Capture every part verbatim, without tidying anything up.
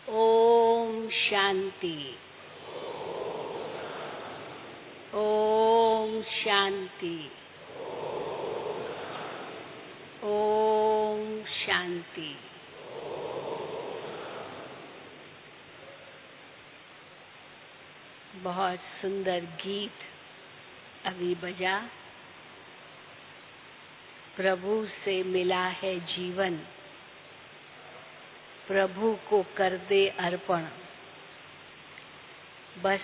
ओम शांति। ओम शांति। ओम शांति। बहुत सुंदर गीत अभी बजा। प्रभु से मिला है जीवन, प्रभु को कर दे अर्पण। बस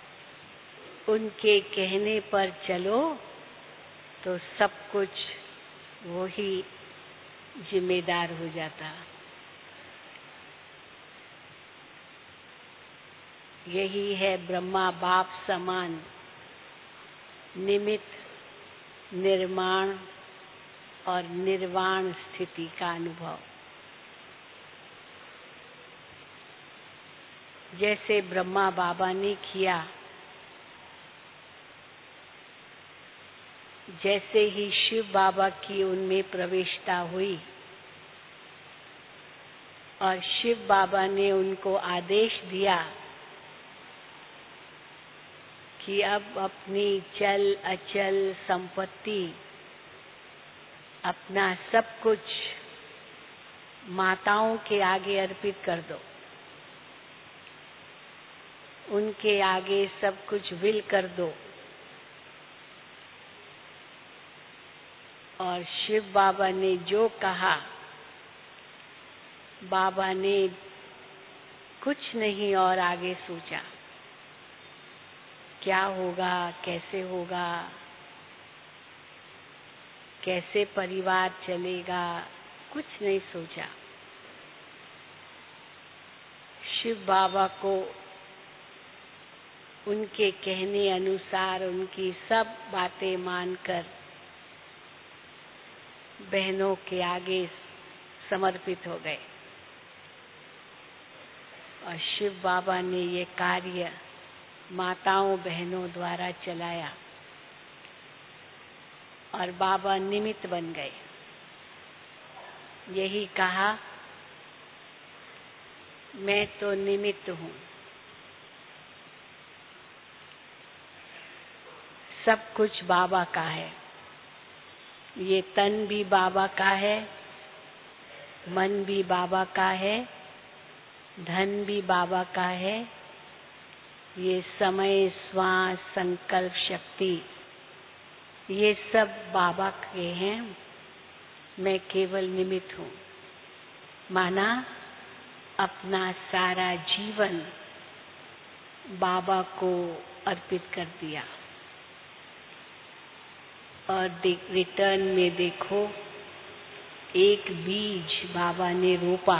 उनके कहने पर चलो तो सब कुछ वो ही जिम्मेदार हो जाता। यही है ब्रह्मा बाप समान निमित्त, निर्माण और निर्वाण स्थिति का अनुभव। जैसे ब्रह्मा बाबा ने किया, जैसे ही शिव बाबा की उनमें प्रवेशता हुई और शिव बाबा ने उनको आदेश दिया कि अब अपनी चल अचल संपत्ति, अपना सब कुछ माताओं के आगे अर्पित कर दो, उनके आगे सब कुछ विल कर दो। और शिव बाबा ने जो कहा, बाबा ने कुछ नहीं और आगे सोचा, क्या होगा, कैसे होगा, कैसे परिवार चलेगा, कुछ नहीं सोचा। शिव बाबा को उनके कहने अनुसार उनकी सब बातें मानकर बहनों के आगे समर्पित हो गए। और शिव बाबा ने ये कार्य माताओं बहनों द्वारा चलाया और बाबा निमित्त बन गए। यही कहा, मैं तो निमित्त हूँ, सब कुछ बाबा का है। ये तन भी बाबा का है, मन भी बाबा का है, धन भी बाबा का है। ये समय, श्वास, संकल्प शक्ति, ये सब बाबा के हैं। मैं केवल निमित्त हूँ। माना अपना सारा जीवन बाबा को अर्पित कर दिया। और रिटर्न में देखो, एक बीज बाबा ने रोपा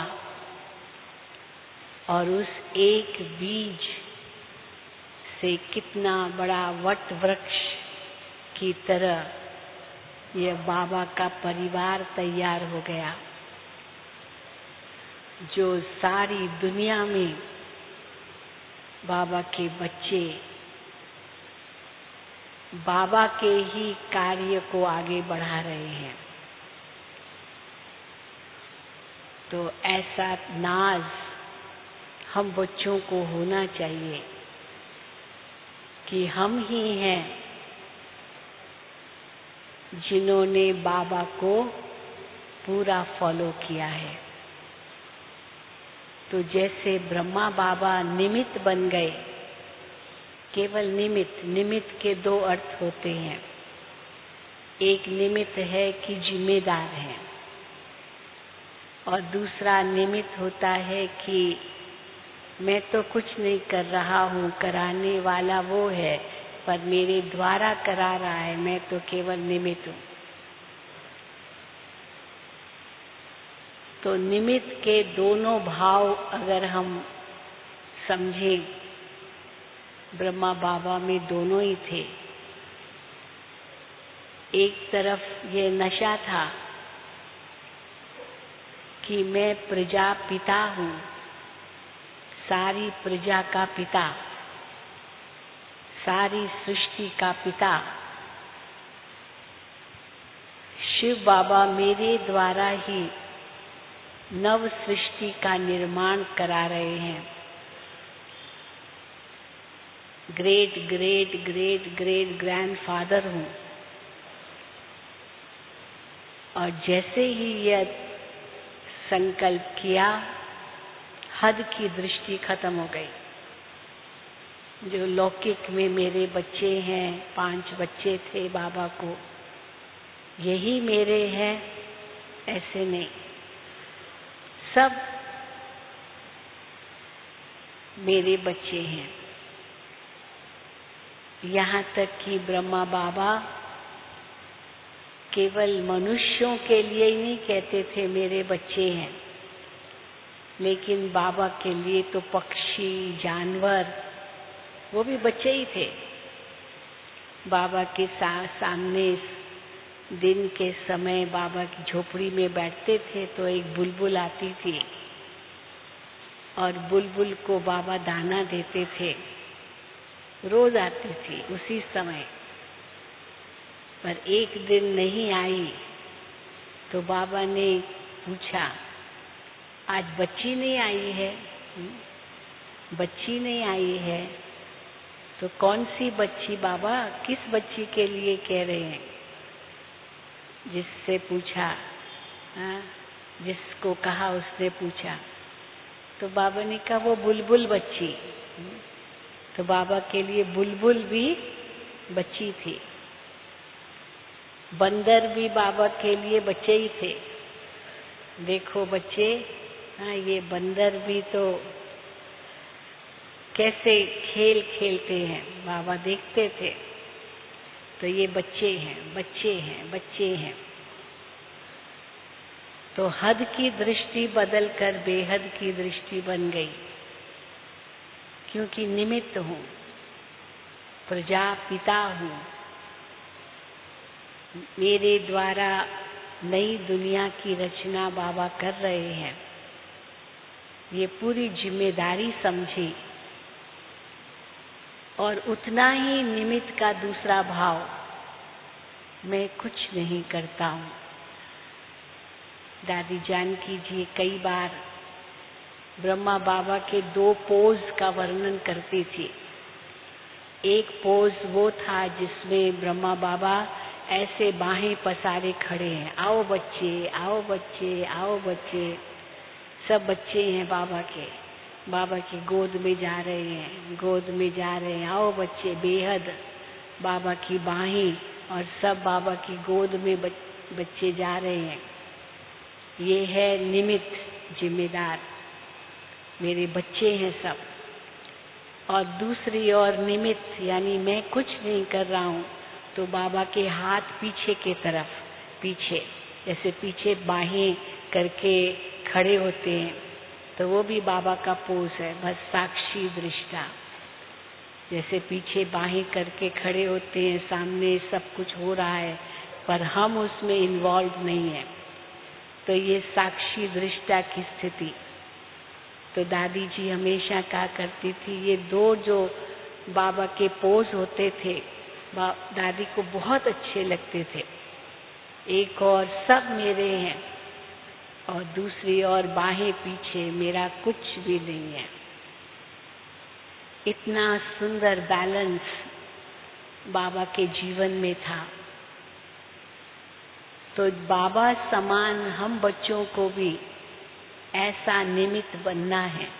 और उस एक बीज से कितना बड़ा वट वृक्ष की तरह यह बाबा का परिवार तैयार हो गया, जो सारी दुनिया में बाबा के बच्चे बाबा के ही कार्य को आगे बढ़ा रहे हैं। तो ऐसा नाज हम बच्चों को होना चाहिए कि हम ही हैं जिन्होंने बाबा को पूरा फॉलो किया है। तो जैसे ब्रह्मा बाबा निमित्त बन गए, केवल निमित्त, निमित्त के दो अर्थ होते हैं। एक निमित्त है कि जिम्मेदार है, और दूसरा निमित्त होता है कि मैं तो कुछ नहीं कर रहा हूँ, कराने वाला वो है, पर मेरे द्वारा करा रहा है, मैं तो केवल निमित्त हूँ। तो निमित्त के दोनों भाव अगर हम समझें, ब्रह्मा बाबा में दोनों ही थे। एक तरफ ये नशा था कि मैं प्रजा पिता हूँ, सारी प्रजा का पिता, सारी सृष्टि का पिता। शिव बाबा मेरे द्वारा ही नव सृष्टि का निर्माण करा रहे हैं। Great great great great grandfather हूँ। और जैसे ही यह संकल्प किया, हद की दृष्टि खत्म हो गई। जो लौकिक में मेरे बच्चे हैं, पांच बच्चे थे बाबा को, यही मेरे हैं, ऐसे नहीं। सब मेरे बच्चे हैं। यहाँ तक कि ब्रह्मा बाबा केवल मनुष्यों के लिए ही नहीं कहते थे मेरे बच्चे हैं, लेकिन बाबा के लिए तो पक्षी, जानवर, वो भी बच्चे ही थे। बाबा के सा, सामने दिन के समय बाबा की झोपड़ी में बैठते थे तो एक बुलबुल आती थी और बुलबुल को बाबा दाना देते थे। रोज आती थी उसी समय, पर एक दिन नहीं आई तो बाबा ने पूछा, आज बच्ची नहीं आई है? बच्ची नहीं आई है तो कौन सी बच्ची बाबा? किस बच्ची के लिए कह रहे हैं? जिससे पूछा, हाँ, जिसको कहा उसने पूछा, तो बाबा ने कहा वो बुलबुल बच्ची। तो बाबा के लिए बुलबुल भी बच्ची थी। बंदर भी बाबा के लिए बच्चे ही थे। देखो बच्चे, हाँ, ये बंदर भी तो कैसे खेल खेलते हैं, बाबा देखते थे। तो ये बच्चे हैं, बच्चे हैं, बच्चे हैं। तो हद की दृष्टि बदलकर बेहद की दृष्टि बन गई, क्योंकि निमित्त हूँ, प्रजापिता हूँ। मेरे द्वारा नई दुनिया की रचना बाबा कर रहे हैं। ये पूरी जिम्मेदारी समझी और उतना ही निमित्त का दूसरा भाव, मैं कुछ नहीं करता हूँ। दादी जानकी जी कई बार ब्रह्मा बाबा के दो पोज का वर्णन करती थी। एक पोज वो था जिसमें ब्रह्मा बाबा ऐसे बाहें पसारे खड़े हैं, आओ बच्चे, आओ बच्चे, आओ बच्चे। सब बच्चे हैं बाबा के, बाबा की गोद में जा रहे हैं, गोद में जा रहे हैं, आओ बच्चे। बेहद बाबा की बाहें और सब बाबा की गोद में बच्चे जा रहे हैं। ये है निमित्त, जिम्मेदार, मेरे बच्चे हैं सब। और दूसरी ओर निमित्त, यानी मैं कुछ नहीं कर रहा हूँ, तो बाबा के हाथ पीछे के तरफ, पीछे जैसे पीछे बाहें करके खड़े होते हैं, तो वो भी बाबा का पोज है। बस साक्षी दृष्टा, जैसे पीछे बाहें करके खड़े होते हैं, सामने सब कुछ हो रहा है पर हम उसमें इन्वॉल्व नहीं है, तो ये साक्षी दृष्टा की स्थिति। तो दादी जी हमेशा कहा करती थी, ये दो जो बाबा के पोज होते थे दादी को बहुत अच्छे लगते थे। एक और सब मेरे हैं और दूसरी ओर बाहें पीछे, मेरा कुछ भी नहीं है। इतना सुंदर बैलेंस बाबा के जीवन में था। तो बाबा समान हम बच्चों को भी ऐसा निमित्त बनना है।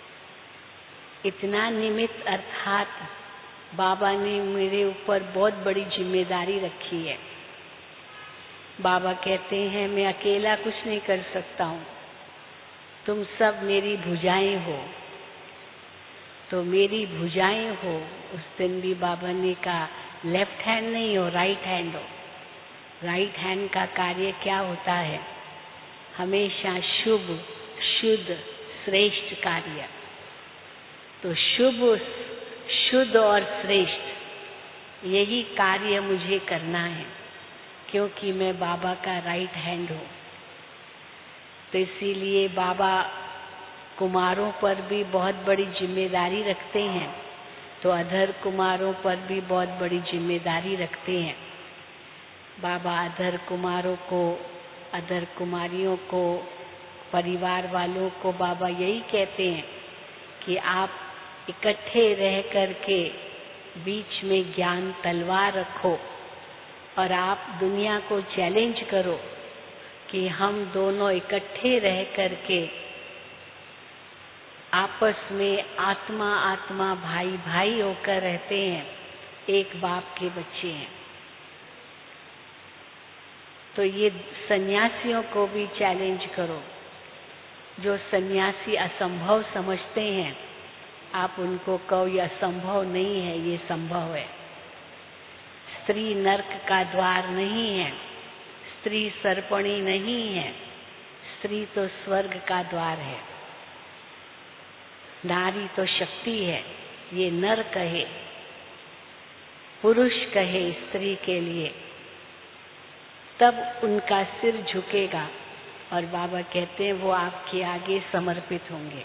इतना निमित्त अर्थात बाबा ने मेरे ऊपर बहुत बड़ी जिम्मेदारी रखी है। बाबा कहते हैं मैं अकेला कुछ नहीं कर सकता हूँ, तुम सब मेरी भुजाएं हो। तो मेरी भुजाएं हो, उस दिन भी बाबा ने कहा लेफ्ट हैंड नहीं हो, राइट हैंड हो। राइट हैंड का कार्य क्या होता है? हमेशा शुभ, शुद्ध, श्रेष्ठ कार्य। तो शुभ, शुद्ध और श्रेष्ठ यही कार्य मुझे करना है, क्योंकि मैं बाबा का राइट हैंड हूँ। तो इसीलिए बाबा कुमारों पर भी बहुत बड़ी जिम्मेदारी रखते हैं, तो अधर कुमारों पर भी बहुत बड़ी जिम्मेदारी रखते हैं। बाबा अधर कुमारों को, अधर कुमारियों को परिवार वालों को बाबा यही कहते हैं कि आप इकट्ठे रह कर के बीच में ज्ञान तलवार रखो और आप दुनिया को चैलेंज करो कि हम दोनों इकट्ठे रह कर के आपस में आत्मा आत्मा भाई भाई होकर रहते हैं, एक बाप के बच्चे हैं। तो ये सन्यासियों को भी चैलेंज करो। जो सन्यासी असंभव समझते हैं, आप उनको कहो ये असंभव नहीं है, ये संभव है। स्त्री नरक का द्वार नहीं है, स्त्री सर्पणी नहीं है, स्त्री तो स्वर्ग का द्वार है। नारी तो शक्ति है। ये नर कहे, पुरुष कहे स्त्री के लिए, तब उनका सिर झुकेगा और बाबा कहते हैं वो आपके आगे समर्पित होंगे।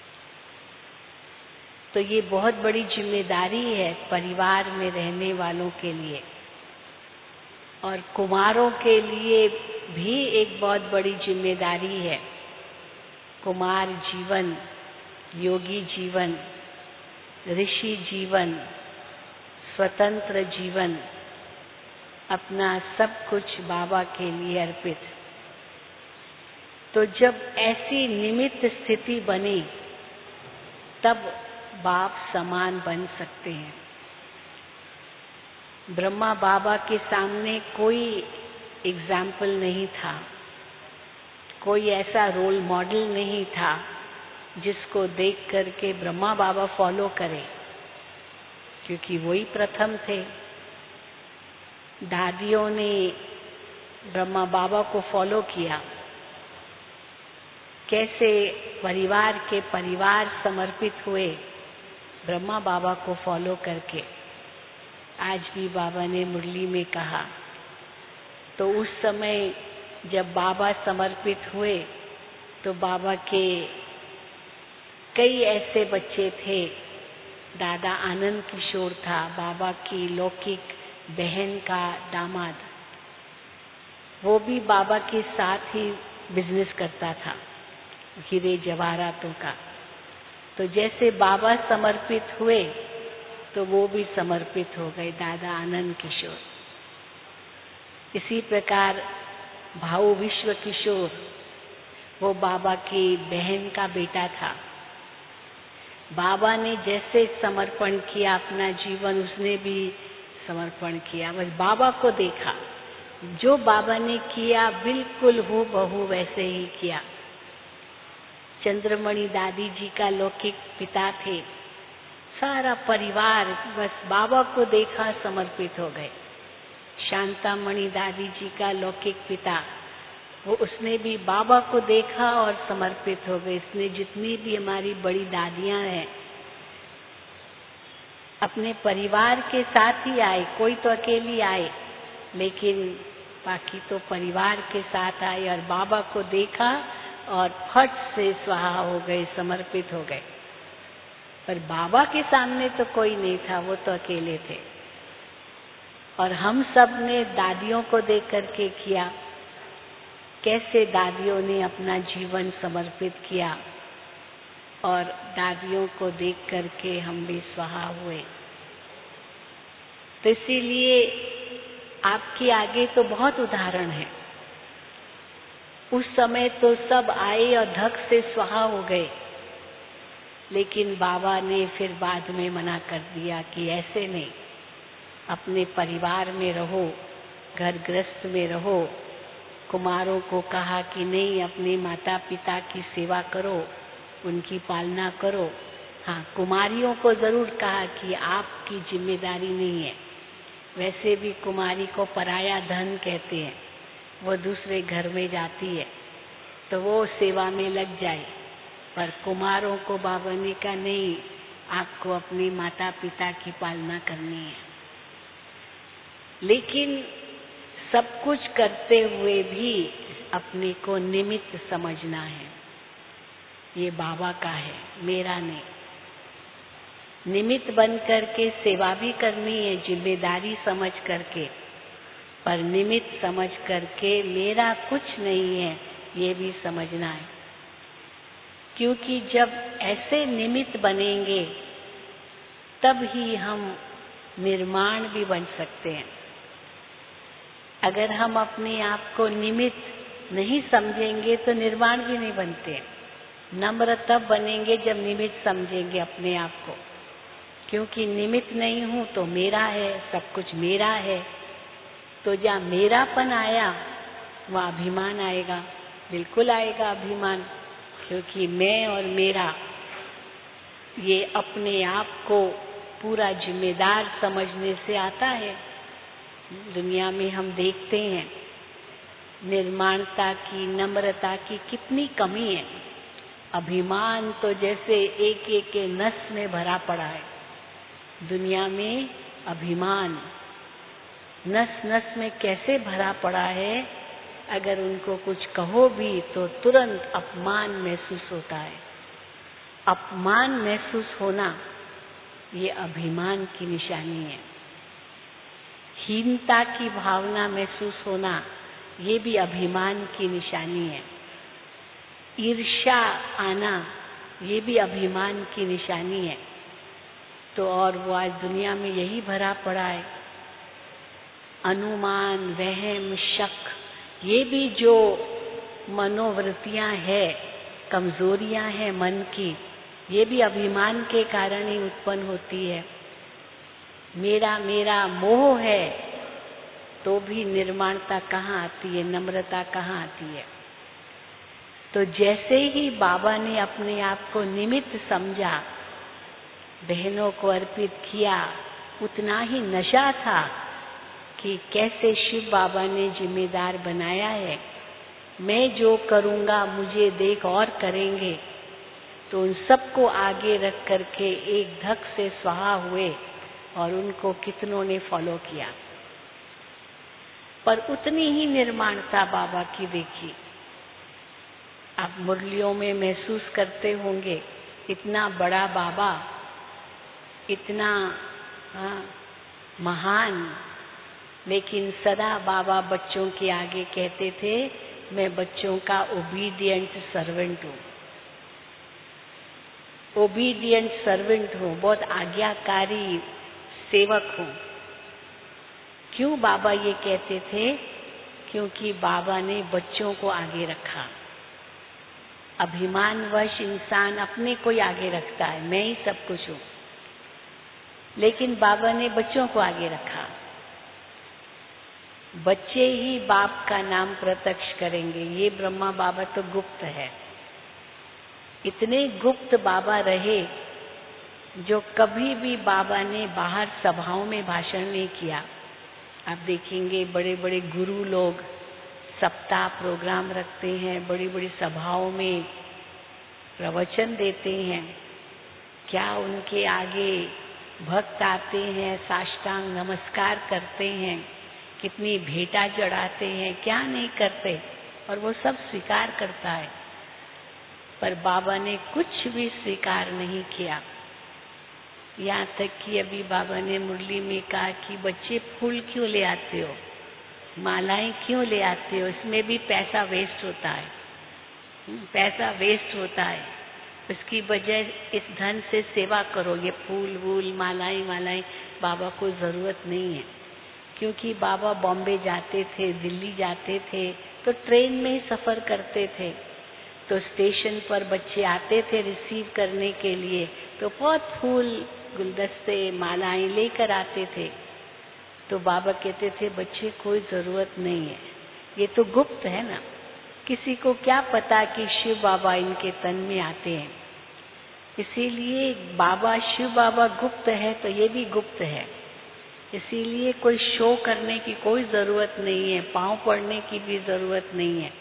तो ये बहुत बड़ी जिम्मेदारी है परिवार में रहने वालों के लिए, और कुमारों के लिए भी एक बहुत बड़ी जिम्मेदारी है। कुमार जीवन, योगी जीवन, ऋषि जीवन, स्वतंत्र जीवन, अपना सब कुछ बाबा के लिए अर्पित। तो जब ऐसी निमित्त स्थिति बनी, तब बाप समान बन सकते हैं। ब्रह्मा बाबा के सामने कोई एग्जाम्पल नहीं था, कोई ऐसा रोल मॉडल नहीं था जिसको देख करके ब्रह्मा बाबा फॉलो करे, क्योंकि वही प्रथम थे। दादियों ने ब्रह्मा बाबा को फॉलो किया, कैसे परिवार के परिवार समर्पित हुए ब्रह्मा बाबा को फॉलो करके। आज भी बाबा ने मुरली में कहा, तो उस समय जब बाबा समर्पित हुए तो बाबा के कई ऐसे बच्चे थे। दादा आनंद किशोर था, बाबा की लौकिक बहन का दामाद, वो भी बाबा के साथ ही बिजनेस करता था, हीरे जवाहरातों का। तो जैसे बाबा समर्पित हुए तो वो भी समर्पित हो गए, दादा आनंद किशोर। इसी प्रकार भाऊ विश्व किशोर, वो बाबा की बहन का बेटा था। बाबा ने जैसे समर्पण किया अपना जीवन, उसने भी समर्पण किया। बस बाबा को देखा, जो बाबा ने किया बिल्कुल हूबहू वैसे ही किया। चंद्रमणि दादी जी का लौकिक पिता थे, सारा परिवार बस बाबा को देखा समर्पित हो गए। शांतामणि दादी जी का लौकिक पिता, वो उसने भी बाबा को देखा और समर्पित हो गए। इसने जितनी भी हमारी बड़ी दादियां हैं, अपने परिवार के साथ ही आए, कोई तो अकेली आए, लेकिन बाकी तो परिवार के साथ आए और बाबा को देखा और फट से स्वाहा हो गए, समर्पित हो गए। पर बाबा के सामने तो कोई नहीं था, वो तो अकेले थे। और हम सब ने दादियों को देख करके किया, कैसे दादियों ने अपना जीवन समर्पित किया, और दादियों को देख करके हम भी स्वाहा हुए। तो इसीलिए आपके आगे तो बहुत उदाहरण है। उस समय तो सब आए और धक से स्वाहा हो गए, लेकिन बाबा ने फिर बाद में मना कर दिया कि ऐसे नहीं, अपने परिवार में रहो, घर गृहस्थ में रहो। कुमारों को कहा कि नहीं, अपने माता पिता की सेवा करो, उनकी पालना करो। हाँ, कुमारियों को जरूर कहा कि आपकी जिम्मेदारी नहीं है। वैसे भी कुमारी को पराया धन कहते हैं, वो दूसरे घर में जाती है तो वो सेवा में लग जाए। पर कुमारों को बाबा ने कहा नहीं, आपको अपने माता पिता की पालना करनी है। लेकिन सब कुछ करते हुए भी अपने को निमित्त समझना है। ये बाबा का है, मेरा नहीं। निमित्त बन करके सेवा भी करनी है, जिम्मेदारी समझ करके, पर निमित्त समझ करके मेरा कुछ नहीं है, ये भी समझना है। क्योंकि जब ऐसे निमित्त बनेंगे तब ही हम निर्माण भी बन सकते हैं। अगर हम अपने आप को निमित्त नहीं समझेंगे तो निर्माण भी नहीं बनते। नम्र तब बनेंगे जब निमित्त समझेंगे अपने आप को, क्योंकि निमित्त नहीं हूं तो मेरा है, सब कुछ मेरा है। तो जहाँ मेरापन आया वहाँ अभिमान आएगा, बिल्कुल आएगा अभिमान, क्योंकि मैं और मेरा ये अपने आप को पूरा जिम्मेदार समझने से आता है। दुनिया में हम देखते हैं निर्माणता की, नम्रता की कितनी कमी है। अभिमान तो जैसे एक एक के नस में भरा पड़ा है। दुनिया में अभिमान नस नस में कैसे भरा पड़ा है, अगर उनको कुछ कहो भी तो तुरंत अपमान महसूस होता है। अपमान महसूस होना ये अभिमान की निशानी है। हीनता की भावना महसूस होना ये भी अभिमान की निशानी है। ईर्ष्या आना ये भी अभिमान की निशानी है। तो और वो आज दुनिया में यही भरा पड़ा है। अनुमान, वहम, शक, ये भी जो मनोवृत्तियां हैं, कमजोरियां हैं मन की, ये भी अभिमान के कारण ही उत्पन्न होती है। मेरा मेरा मोह है तो भी निर्माणता कहाँ आती है, नम्रता कहाँ आती है। तो जैसे ही बाबा ने अपने आप को निमित्त समझा, बहनों को अर्पित किया, उतना ही नशा था कि कैसे शिव बाबा ने जिम्मेदार बनाया है। मैं जो करूँगा मुझे देख और करेंगे। तो उन सबको आगे रख करके एक धक से स्वाहा हुए और उनको कितनों ने फॉलो किया। पर उतनी ही निर्माणता बाबा की देखी। आप मुरलियों में महसूस करते होंगे, इतना बड़ा बाबा, इतना हाँ, महान, लेकिन सदा बाबा बच्चों के आगे कहते थे, मैं बच्चों का ओबीडियंट सर्वेंट हूँ। ओबीडियंट सर्वेंट हूँ, बहुत आज्ञाकारी सेवक हूँ। क्यों बाबा ये कहते थे? क्योंकि बाबा ने बच्चों को आगे रखा। अभिमानवश इंसान अपने को ही आगे रखता है, मैं ही सब कुछ हूँ, लेकिन बाबा ने बच्चों को आगे रखा। बच्चे ही बाप का नाम प्रत्यक्ष करेंगे। ये ब्रह्मा बाबा तो गुप्त है। इतने गुप्त बाबा रहे जो कभी भी बाबा ने बाहर सभाओं में भाषण नहीं किया। आप देखेंगे बड़े बड़े गुरु लोग सप्ताह प्रोग्राम रखते हैं, बड़ी बड़ी सभाओं में प्रवचन देते हैं। क्या उनके आगे भक्त आते हैं, साष्टांग नमस्कार करते हैं, कितनी भेंटा चढ़ाते हैं, क्या नहीं करते, और वो सब स्वीकार करता है। पर बाबा ने कुछ भी स्वीकार नहीं किया। यहाँ तक कि अभी बाबा ने मुरली में कहा कि बच्चे फूल क्यों ले आते हो, मालाएं क्यों ले आते हो, इसमें भी पैसा वेस्ट होता है, पैसा वेस्ट होता है। इसकी बजाय इस धन से सेवा करो। ये फूल वूल मालाएं मालाएं बाबा को जरूरत नहीं है, क्योंकि बाबा बॉम्बे जाते थे, दिल्ली जाते थे तो ट्रेन में ही सफर करते थे। तो स्टेशन पर बच्चे आते थे रिसीव करने के लिए, तो बहुत फूल गुलदस्ते मालाएं लेकर आते थे। तो बाबा कहते थे बच्चे कोई जरूरत नहीं है, ये तो गुप्त है ना, किसी को क्या पता कि शिव बाबा इनके तन में आते हैं। इसीलिए बाबा शिव बाबा गुप्त है तो ये भी गुप्त है। इसीलिए कोई शो करने की कोई जरूरत नहीं है, पांव पड़ने की भी जरूरत नहीं है।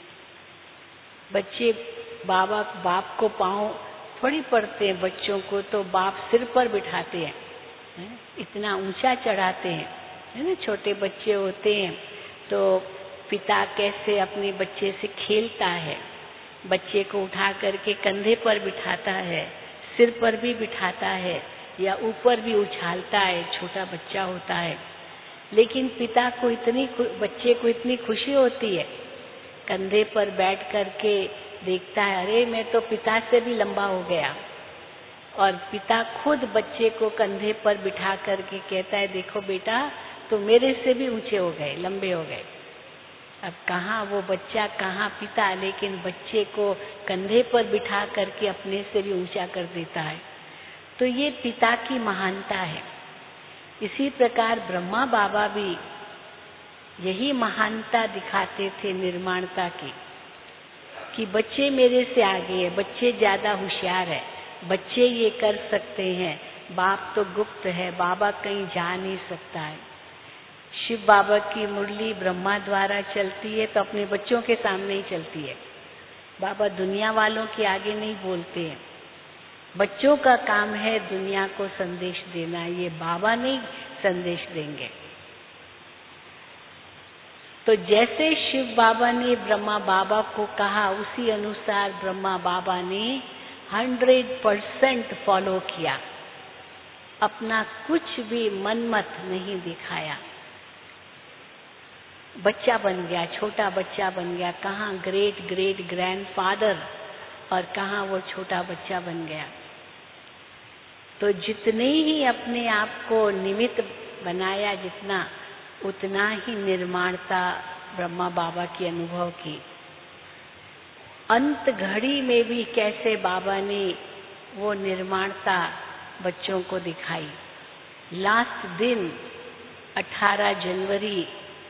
बच्चे बाबा बाप को पांव थोड़ी पड़ते हैं, बच्चों को तो बाप सिर पर बिठाते हैं, है? इतना ऊंचा चढ़ाते हैं, है ना। छोटे बच्चे होते हैं तो पिता कैसे अपने बच्चे से खेलता है, बच्चे को उठा करके कंधे पर बिठाता है, सिर पर भी बिठाता है या ऊपर भी उछालता है, छोटा बच्चा होता है। लेकिन पिता को इतनी बच्चे को इतनी खुशी होती है कंधे पर बैठ करके देखता है अरे मैं तो पिता से भी लंबा हो गया, और पिता खुद बच्चे को कंधे पर बिठा करके कहता है देखो बेटा तो मेरे से भी ऊंचे हो गए, लंबे हो गए। अब कहाँ वो बच्चा, कहाँ पिता, लेकिन बच्चे को कंधे पर बिठा करके अपने से भी ऊंचा कर देता है। तो ये पिता की महानता है। इसी प्रकार ब्रह्मा बाबा भी यही महानता दिखाते थे निर्माणता की, कि बच्चे मेरे से आगे है, बच्चे ज्यादा होशियार है, बच्चे ये कर सकते हैं, बाप तो गुप्त है, बाबा कहीं जा नहीं सकता है। शिव बाबा की मुरली ब्रह्मा द्वारा चलती है तो अपने बच्चों के सामने ही चलती है। बाबा दुनिया वालों के आगे नहीं बोलते हैं। बच्चों का काम है दुनिया को संदेश देना, ये बाबा नहीं संदेश देंगे। तो जैसे शिव बाबा ने ब्रह्मा बाबा को कहा, उसी अनुसार ब्रह्मा बाबा ने हंड्रेड परसेंट फॉलो किया, अपना कुछ भी मनमत नहीं दिखाया। बच्चा बन गया, छोटा बच्चा बन गया, कहाँ ग्रेट ग्रेट ग्रैंडफादर और कहाँ वो छोटा बच्चा बन गया। तो जितने ही अपने आप को निमित्त बनाया, जितना उतना ही निर्माणता ब्रह्मा बाबा की अनुभव की। अंत घड़ी में भी कैसे बाबा ने वो निर्माणता बच्चों को दिखाई। लास्ट दिन अठारह जनवरी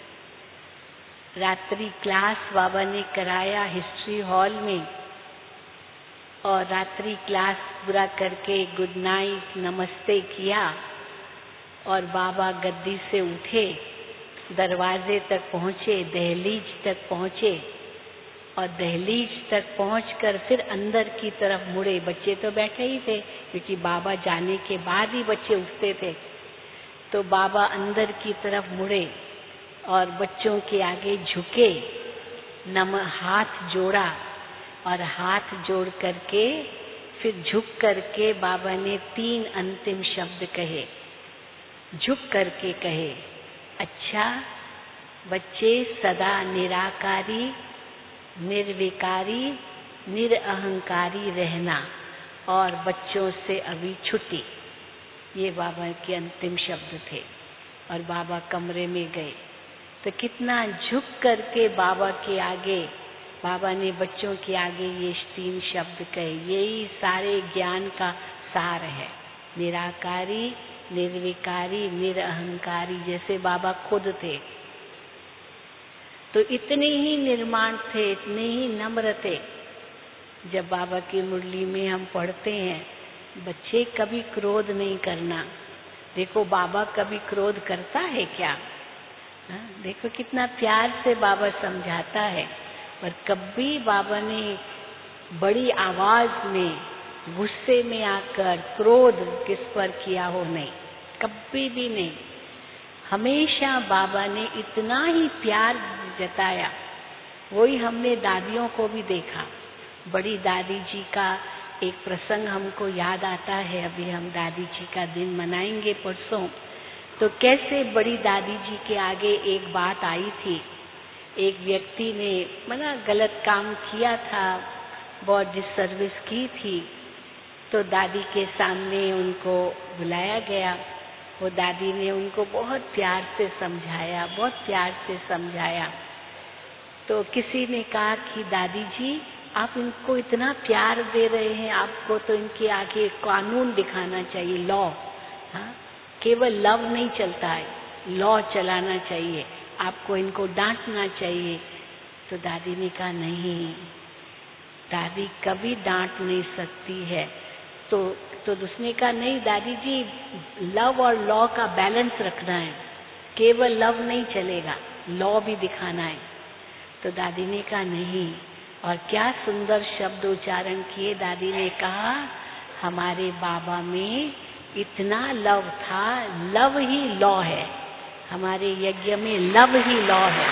रात्रि क्लास बाबा ने कराया हिस्ट्री हॉल में, और रात्रि क्लास पूरा करके गुड नाइट नमस्ते किया, और बाबा गद्दी से उठे, दरवाजे तक पहुँचे, दहलीज तक पहुँचे, और दहलीज तक पहुंचकर फिर अंदर की तरफ मुड़े। बच्चे तो बैठे ही थे, क्योंकि बाबा जाने के बाद ही बच्चे उठते थे। तो बाबा अंदर की तरफ मुड़े और बच्चों के आगे झुके, नम हाथ जोड़ा, और हाथ जोड़ करके फिर झुक करके बाबा ने तीन अंतिम शब्द कहे, झुक करके कहे, अच्छा बच्चे सदा निराकारी निर्विकारी निरअहंकारी रहना, और बच्चों से अभी छुट्टी। ये बाबा के अंतिम शब्द थे। और बाबा कमरे में गए तो कितना झुक करके बाबा के आगे, बाबा ने बच्चों के आगे ये तीन शब्द कहे। यही सारे ज्ञान का सार है, निराकारी निर्विकारी निरअहंकारी, जैसे बाबा खुद थे। तो इतने ही निर्माण थे, इतने ही नम्र थे। जब बाबा की मुरली में हम पढ़ते हैं, बच्चे कभी क्रोध नहीं करना। देखो बाबा कभी क्रोध करता है क्या? हा? देखो कितना प्यार से बाबा समझाता है। पर कभी बाबा ने बड़ी आवाज में गुस्से में आकर क्रोध किस पर किया हो, नहीं, कभी भी नहीं। हमेशा बाबा ने इतना ही प्यार जताया। वही हमने दादियों को भी देखा। बड़ी दादी जी का एक प्रसंग हमको याद आता है। अभी हम दादी जी का दिन मनाएंगे परसों। तो कैसे बड़ी दादी जी के आगे एक बात आई थी। एक व्यक्ति ने मना गलत काम किया था, बहुत डिसर्विस की थी। तो दादी के सामने उनको बुलाया गया। वो दादी ने उनको बहुत प्यार से समझाया, बहुत प्यार से समझाया। तो किसी ने कहा कि दादी जी आप इनको इतना प्यार दे रहे हैं, आपको तो इनके आगे कानून दिखाना चाहिए, लॉ। हाँ, केवल लव नहीं चलता है, लॉ चलाना चाहिए, आपको इनको डांटना चाहिए। तो दादी ने कहा नहीं, दादी कभी डांट नहीं सकती है। तो तो उसने कहा नहीं दादी जी, लव और लॉ का बैलेंस रखना है, केवल लव नहीं चलेगा, लॉ भी दिखाना है। तो दादी ने कहा नहीं। और क्या सुंदर शब्द उच्चारण किए। दादी ने कहा हमारे बाबा में इतना लव था, लव ही लॉ है, हमारे यज्ञ में लव ही लॉ है।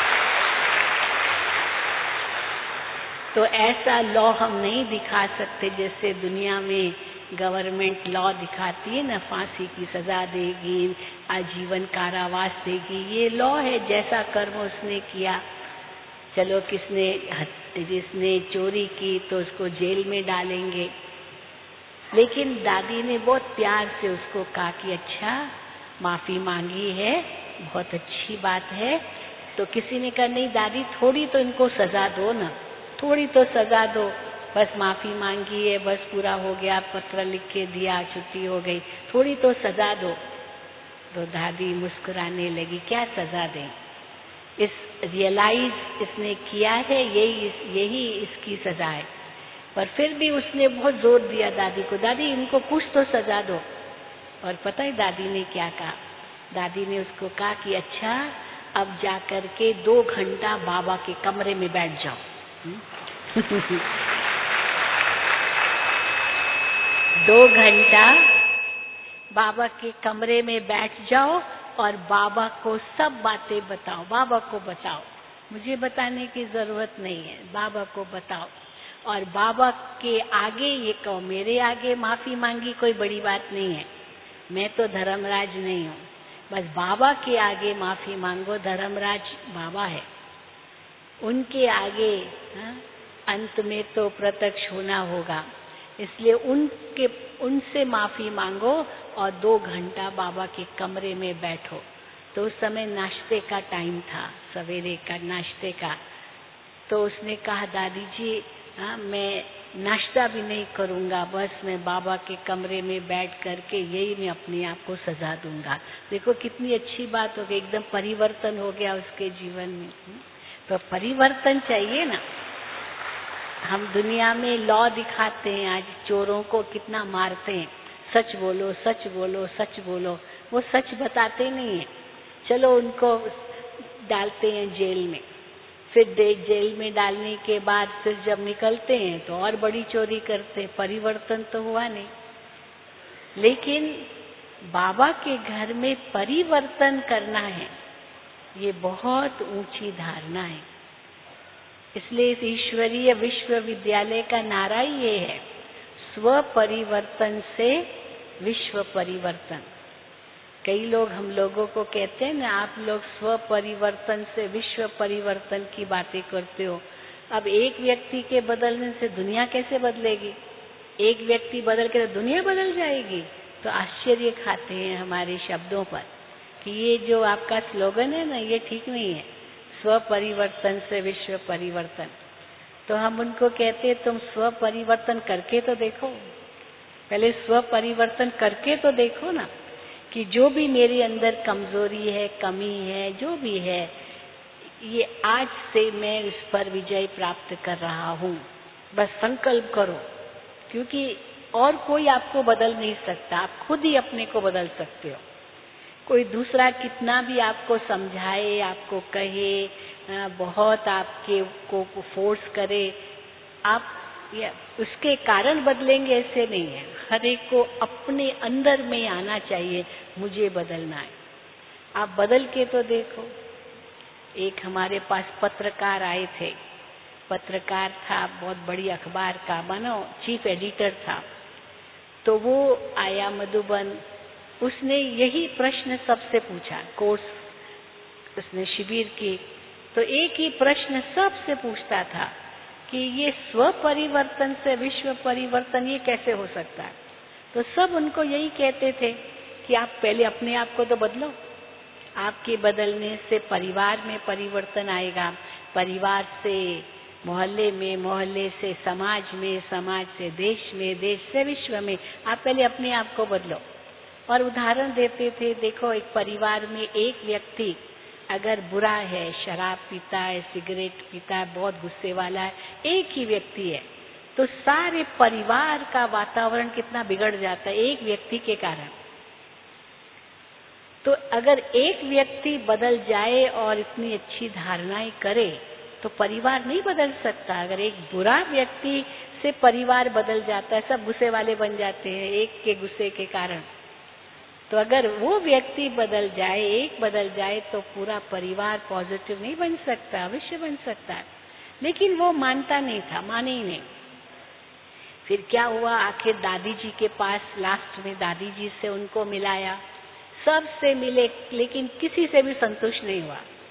तो ऐसा लॉ हम नहीं दिखा सकते जैसे दुनिया में गवर्नमेंट लॉ दिखाती है ना, फांसी की सजा देगी, आजीवन कारावास देगी। ये लॉ है, जैसा कर्म उसने किया, चलो किसने जिसने चोरी की तो उसको जेल में डालेंगे। लेकिन दादी ने बहुत प्यार से उसको कहा कि अच्छा माफी मांगी है, बहुत अच्छी बात है। तो किसी ने कहा नहीं दादी थोड़ी तो इनको सजा दो ना, थोड़ी तो सजा दो, बस माफी मांगी है, बस पूरा हो गया, पत्र लिख के दिया, छुट्टी हो गई, थोड़ी तो सजा दो। तो दादी मुस्कुराने लगी, क्या सजा दें, इस रियलाइज इसने किया है, यही यही इसकी सजा है। पर फिर भी उसने बहुत जोर दिया दादी को, दादी इनको कुछ तो सजा दो। और पता है दादी ने क्या कहा? दादी ने उसको कहा कि अच्छा अब जाकर के दो घंटा बाबा के कमरे में बैठ जाओ। दो घंटा बाबा के कमरे में बैठ जाओ और बाबा को सब बातें बताओ, बाबा को बताओ, मुझे बताने की जरूरत नहीं है, बाबा को बताओ। और बाबा के आगे ये कहो, मेरे आगे माफी मांगी कोई बड़ी बात नहीं है, मैं तो धर्मराज नहीं हूँ, बस बाबा के आगे माफी मांगो, धर्मराज बाबा है, उनके आगे हा? अंत में तो प्रत्यक्ष होना होगा, इसलिए उनके उनसे माफी मांगो और दो घंटा बाबा के कमरे में बैठो। तो उस समय नाश्ते का टाइम था, सवेरे का नाश्ते का। तो उसने कहा दादी जी हाँ मैं नाश्ता भी नहीं करूंगा, बस मैं बाबा के कमरे में बैठ करके यही मैं अपने आप को सजा दूंगा। देखो कितनी अच्छी बात हो गई, एकदम परिवर्तन हो गया उसके जीवन में। तो परिवर्तन चाहिए ना। हम दुनिया में लॉ दिखाते हैं, आज चोरों को कितना मारते हैं, सच बोलो सच बोलो सच बोलो, वो सच बताते नहीं है, चलो उनको डालते हैं जेल में। फिर जेल में डालने के बाद फिर जब निकलते हैं तो और बड़ी चोरी करते हैं, परिवर्तन तो हुआ नहीं। लेकिन बाबा के घर में परिवर्तन करना है, ये बहुत ऊंची धारणा है। इसलिए इस ईश्वरीय विश्वविद्यालय का नारा ये है, स्व परिवर्तन से विश्व परिवर्तन। कई लोग हम लोगों को कहते हैं ना, आप लोग स्व परिवर्तन से विश्व परिवर्तन की बातें करते हो। अब एक व्यक्ति के बदलने से दुनिया कैसे बदलेगी? एक व्यक्ति बदल के दुनिया बदल जाएगी? तो आश्चर्य खाते हैं हमारे शब्दों पर कि ये जो आपका स्लोगन है ना, ये ठीक नहीं है, स्व परिवर्तन से विश्व परिवर्तन। तो हम उनको कहते हैं तुम स्व परिवर्तन करके तो देखो, पहले स्व परिवर्तन करके तो देखो ना, कि जो भी मेरे अंदर कमजोरी है, कमी है, जो भी है, ये आज से मैं इस पर विजय प्राप्त कर रहा हूँ। बस संकल्प करो, क्योंकि और कोई आपको बदल नहीं सकता, आप खुद ही अपने को बदल सकते हो। कोई दूसरा कितना भी आपको समझाए, आपको कहे, बहुत आपके को फोर्स करे, आप या उसके कारण बदलेंगे ऐसे नहीं है। हर एक को अपने अंदर में आना चाहिए, मुझे बदलना है। आप बदल के तो देखो। एक हमारे पास पत्रकार आए थे, पत्रकार था, बहुत बड़ी अखबार का, मानो चीफ एडिटर था। तो वो आया मधुबन, उसने यही प्रश्न सबसे पूछा, कोर्स उसने शिविर की, तो एक ही प्रश्न सबसे पूछता था कि ये स्व परिवर्तन से विश्व परिवर्तन ये कैसे हो सकता है? तो सब उनको यही कहते थे कि आप पहले अपने आप को तो बदलो, आपके बदलने से परिवार में परिवर्तन आएगा, परिवार से मोहल्ले में, मोहल्ले से समाज में, समाज से देश में, देश से विश्व में। आप पहले अपने आप को बदलो। और उदाहरण देते थे, देखो एक परिवार में एक व्यक्ति अगर बुरा है, शराब पीता है, सिगरेट पीता है, बहुत गुस्से वाला है, एक ही व्यक्ति है, तो सारे परिवार का वातावरण कितना बिगड़ जाता है एक व्यक्ति के कारण। तो अगर एक व्यक्ति बदल जाए और इतनी अच्छी धारणाएं करे तो परिवार नहीं बदल सकता। अगर एक बुरा व्यक्ति से परिवार बदल जाता है, सब गुस्से वाले बन जाते हैं एक के गुस्से के कारण। तो अगर वो व्यक्ति बदल जाए, एक बदल जाए, तो पूरा परिवार पॉजिटिव नहीं बन सकता, अवश्य बन सकता है। लेकिन वो मानता नहीं था, माने ही नहीं। फिर क्या हुआ, आखिर दादी जी के पास लास्ट में दादी जी से उनको मिलाया, सबसे मिले, लेकिन किसी से भी संतुष्ट नहीं हुआ।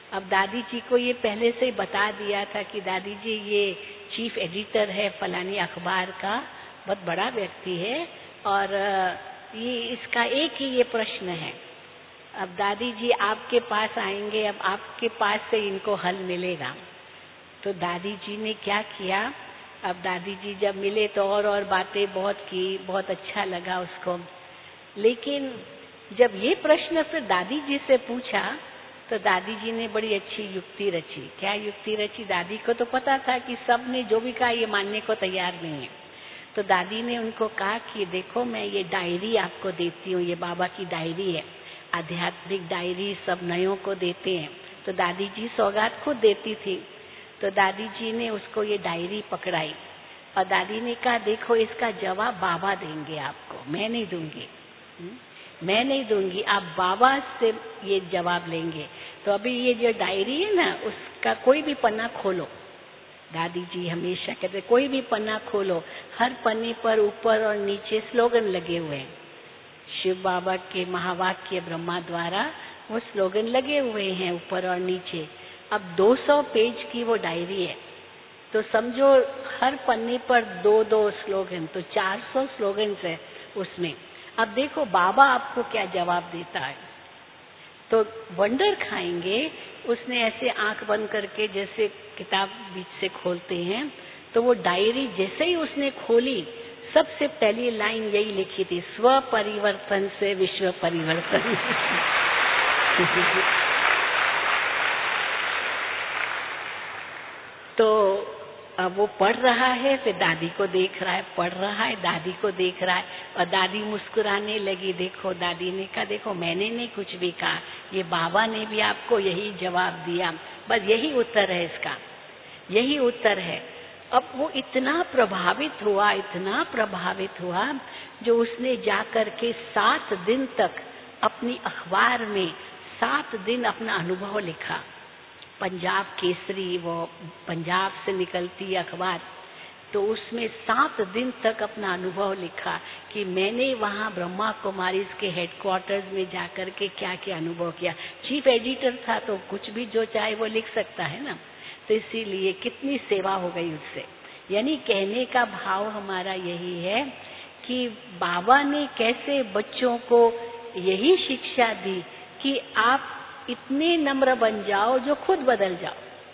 अब दादी जी को ये पहले से ही बता दिया था कि दादी जी ये चीफ एडिटर है फलानी अखबार का, बहुत बड़ा व्यक्ति है और ये इसका एक ही ये प्रश्न है। अब दादी जी आपके पास आएंगे, अब आपके पास से इनको हल मिलेगा। तो दादी जी ने क्या किया, अब दादी जी जब मिले तो और और बातें बहुत की, बहुत अच्छा लगा उसको। लेकिन जब ये प्रश्न फिर दादी जी से पूछा तो दादी जी ने बड़ी अच्छी युक्ति रची। क्या युक्ति रची? दादी को तो पता था कि सब ने जो भी कहा ये मानने को तैयार नहीं है। तो दादी ने उनको कहा कि देखो मैं ये डायरी आपको देती हूँ, ये बाबा की डायरी है, आध्यात्मिक डायरी सब नयों को देते हैं। तो दादी जी सौगात खुद देती थी। तो दादी जी ने उसको ये डायरी पकड़ाई और दादी ने कहा देखो इसका जवाब बाबा देंगे आपको, मैं नहीं दूंगी, मैं नहीं दूंगी, आप बाबा से ये जवाब लेंगे। तो अभी ये जो डायरी है ना उसका कोई भी पन्ना खोलो, दादी जी हमेशा कहते कोई भी पन्ना खोलो, हर पन्ने पर ऊपर और नीचे स्लोगन लगे हुए हैं। शिव बाबा के महावाक्य ब्रह्मा द्वारा वो स्लोगन लगे हुए हैं ऊपर और नीचे। अब दो सौ पेज की वो डायरी है, तो समझो हर पन्ने पर दो दो स्लोगन, तो चार सौ स्लोगन है उसमें। अब देखो बाबा आपको क्या जवाब देता है। तो वंडर खाएंगे, उसने ऐसे आंख बंद करके जैसे किताब बीच से खोलते हैं, तो वो डायरी जैसे ही उसने खोली सबसे पहली लाइन यही लिखी थी, स्व परिवर्तन से विश्व परिवर्तन। तो अब वो पढ़ रहा है, फिर दादी को देख रहा है, पढ़ रहा है, दादी को देख रहा है और दादी मुस्कुराने लगी। देखो दादी ने कहा देखो मैंने नहीं कुछ भी कहा, ये बाबा ने भी आपको यही जवाब दिया, बस यही उत्तर है इसका, यही उत्तर है। अब वो इतना प्रभावित हुआ, इतना प्रभावित हुआ जो उसने जाकर के सात दिन तक अपनी अखबार में सात दिन अपना अनुभव लिखा। पंजाब केसरी, वो पंजाब से निकलती अखबार, तो उसमें सात दिन तक अपना अनुभव लिखा कि मैंने वहाँ ब्रह्मा कुमारीज के हेडक्वार्टर्स में जाकर के क्या क्या अनुभव किया। चीफ एडिटर था तो कुछ भी जो चाहे वो लिख सकता है ना, तो इसीलिए कितनी सेवा हो गई उससे। यानी कहने का भाव हमारा यही है कि बाबा ने कैसे बच्चों को यही शिक्षा दी कि आप इतने नम्र बन जाओ जो खुद बदल जाओ।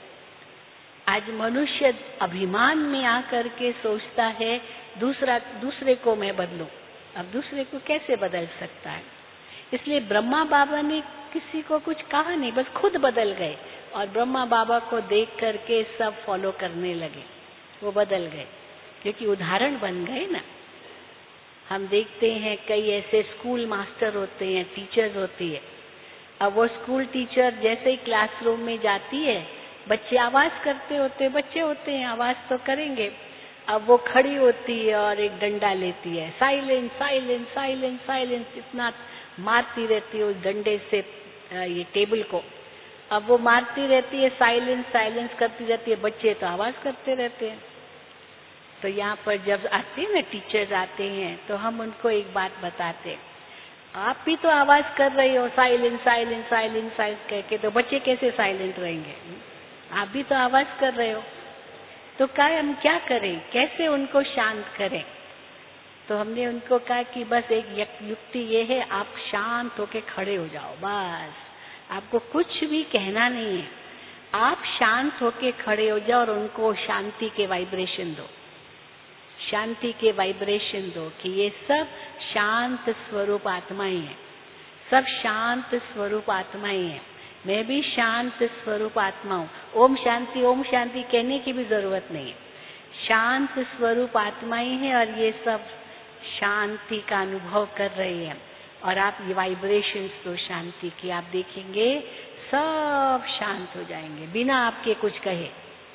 आज मनुष्य अभिमान में आकर के सोचता है दूसरा दूसरे को मैं बदलूं, अब दूसरे को कैसे बदल सकता है। इसलिए ब्रह्मा बाबा ने किसी को कुछ कहा नहीं, बस खुद बदल गए और ब्रह्मा बाबा को देख करके सब फॉलो करने लगे, वो बदल गए क्योंकि उदाहरण बन गए ना। हम देखते हैं कई ऐसे स्कूल मास्टर होते हैं, टीचर्स होती है। अब वो स्कूल टीचर जैसे ही क्लासरूम में जाती है, बच्चे आवाज करते होते, बच्चे होते हैं आवाज तो करेंगे। अब वो खड़ी होती है और एक डंडा लेती है, साइलेंस साइलेंस साइलेंस साइलेंस, इतना मारती रहती है उस डंडे से ये टेबल को। अब वो मारती रहती है, साइलेंस साइलेंस करती रहती है, बच्चे तो आवाज करते रहते हैं। तो यहाँ पर जब आते हैं ना टीचर्स आते हैं तो हम उनको एक बात बताते हैं, आप भी तो आवाज कर रहे हो साइलेंट साइलेंट साइलेंट साइलेंट कह के, तो बच्चे कैसे साइलेंट रहेंगे? आप भी तो आवाज कर रहे हो। तो क्या हम क्या करें, कैसे उनको शांत करें? तो हमने उनको कहा कि बस एक युक्ति ये है, आप शांत होके खड़े हो जाओ, बस आपको कुछ भी कहना नहीं है, आप शांत होके खड़े हो जाओ और उनको शांति के वाइब्रेशन दो, शांति के वाइब्रेशन दो कि ये सब शांत स्वरूप आत्माएं हैं, सब शांत स्वरूप आत्माएं हैं, मैं भी शांत स्वरूप आत्मा हूँ। ओम शांति ओम शांति कहने की भी जरूरत नहीं है, शांत स्वरूप आत्माएं हैं और ये सब शांति का अनुभव कर रही है। और आप ये वाइब्रेशंस दो शांति की, आप देखेंगे सब शांत हो जाएंगे बिना आपके कुछ कहे।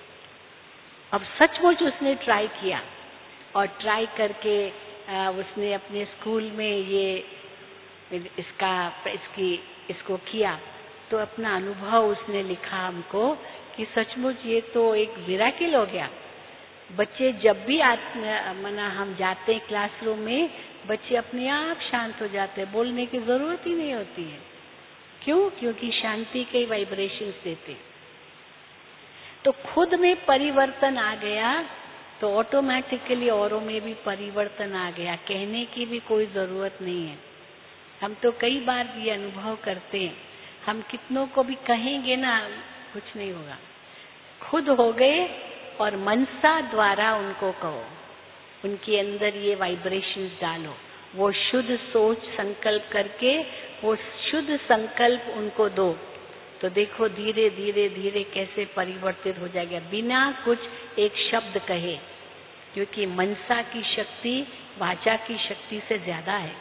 अब सचमुच उसने ट्राई किया और ट्राई करके आ, उसने अपने स्कूल में ये इसका इसकी इसको किया, तो अपना अनुभव उसने लिखा हमको कि सचमुच ये तो एक मिरेकल हो गया। बच्चे जब भी मना हम जाते हैं क्लासरूम में, बच्चे अपने आप शांत हो जाते हैं, बोलने की जरूरत ही नहीं होती है। क्यों? क्योंकि शांति के वाइब्रेशंस देते। तो खुद में परिवर्तन आ गया तो ऑटोमेटिकली औरों में भी परिवर्तन आ गया। कहने की भी कोई जरूरत नहीं है। हम तो कई बार ये अनुभव करते हैं, हम कितनों को भी कहेंगे ना, कुछ नहीं होगा। खुद हो गए और मनसा द्वारा उनको कहो, उनके अंदर ये वाइब्रेशंस डालो, वो शुद्ध सोच संकल्प करके वो शुद्ध संकल्प उनको दो, तो देखो धीरे धीरे धीरे कैसे परिवर्तित हो जाएगा बिना कुछ एक शब्द कहे। क्योंकि मनसा की शक्ति वाचा की शक्ति से ज्यादा है।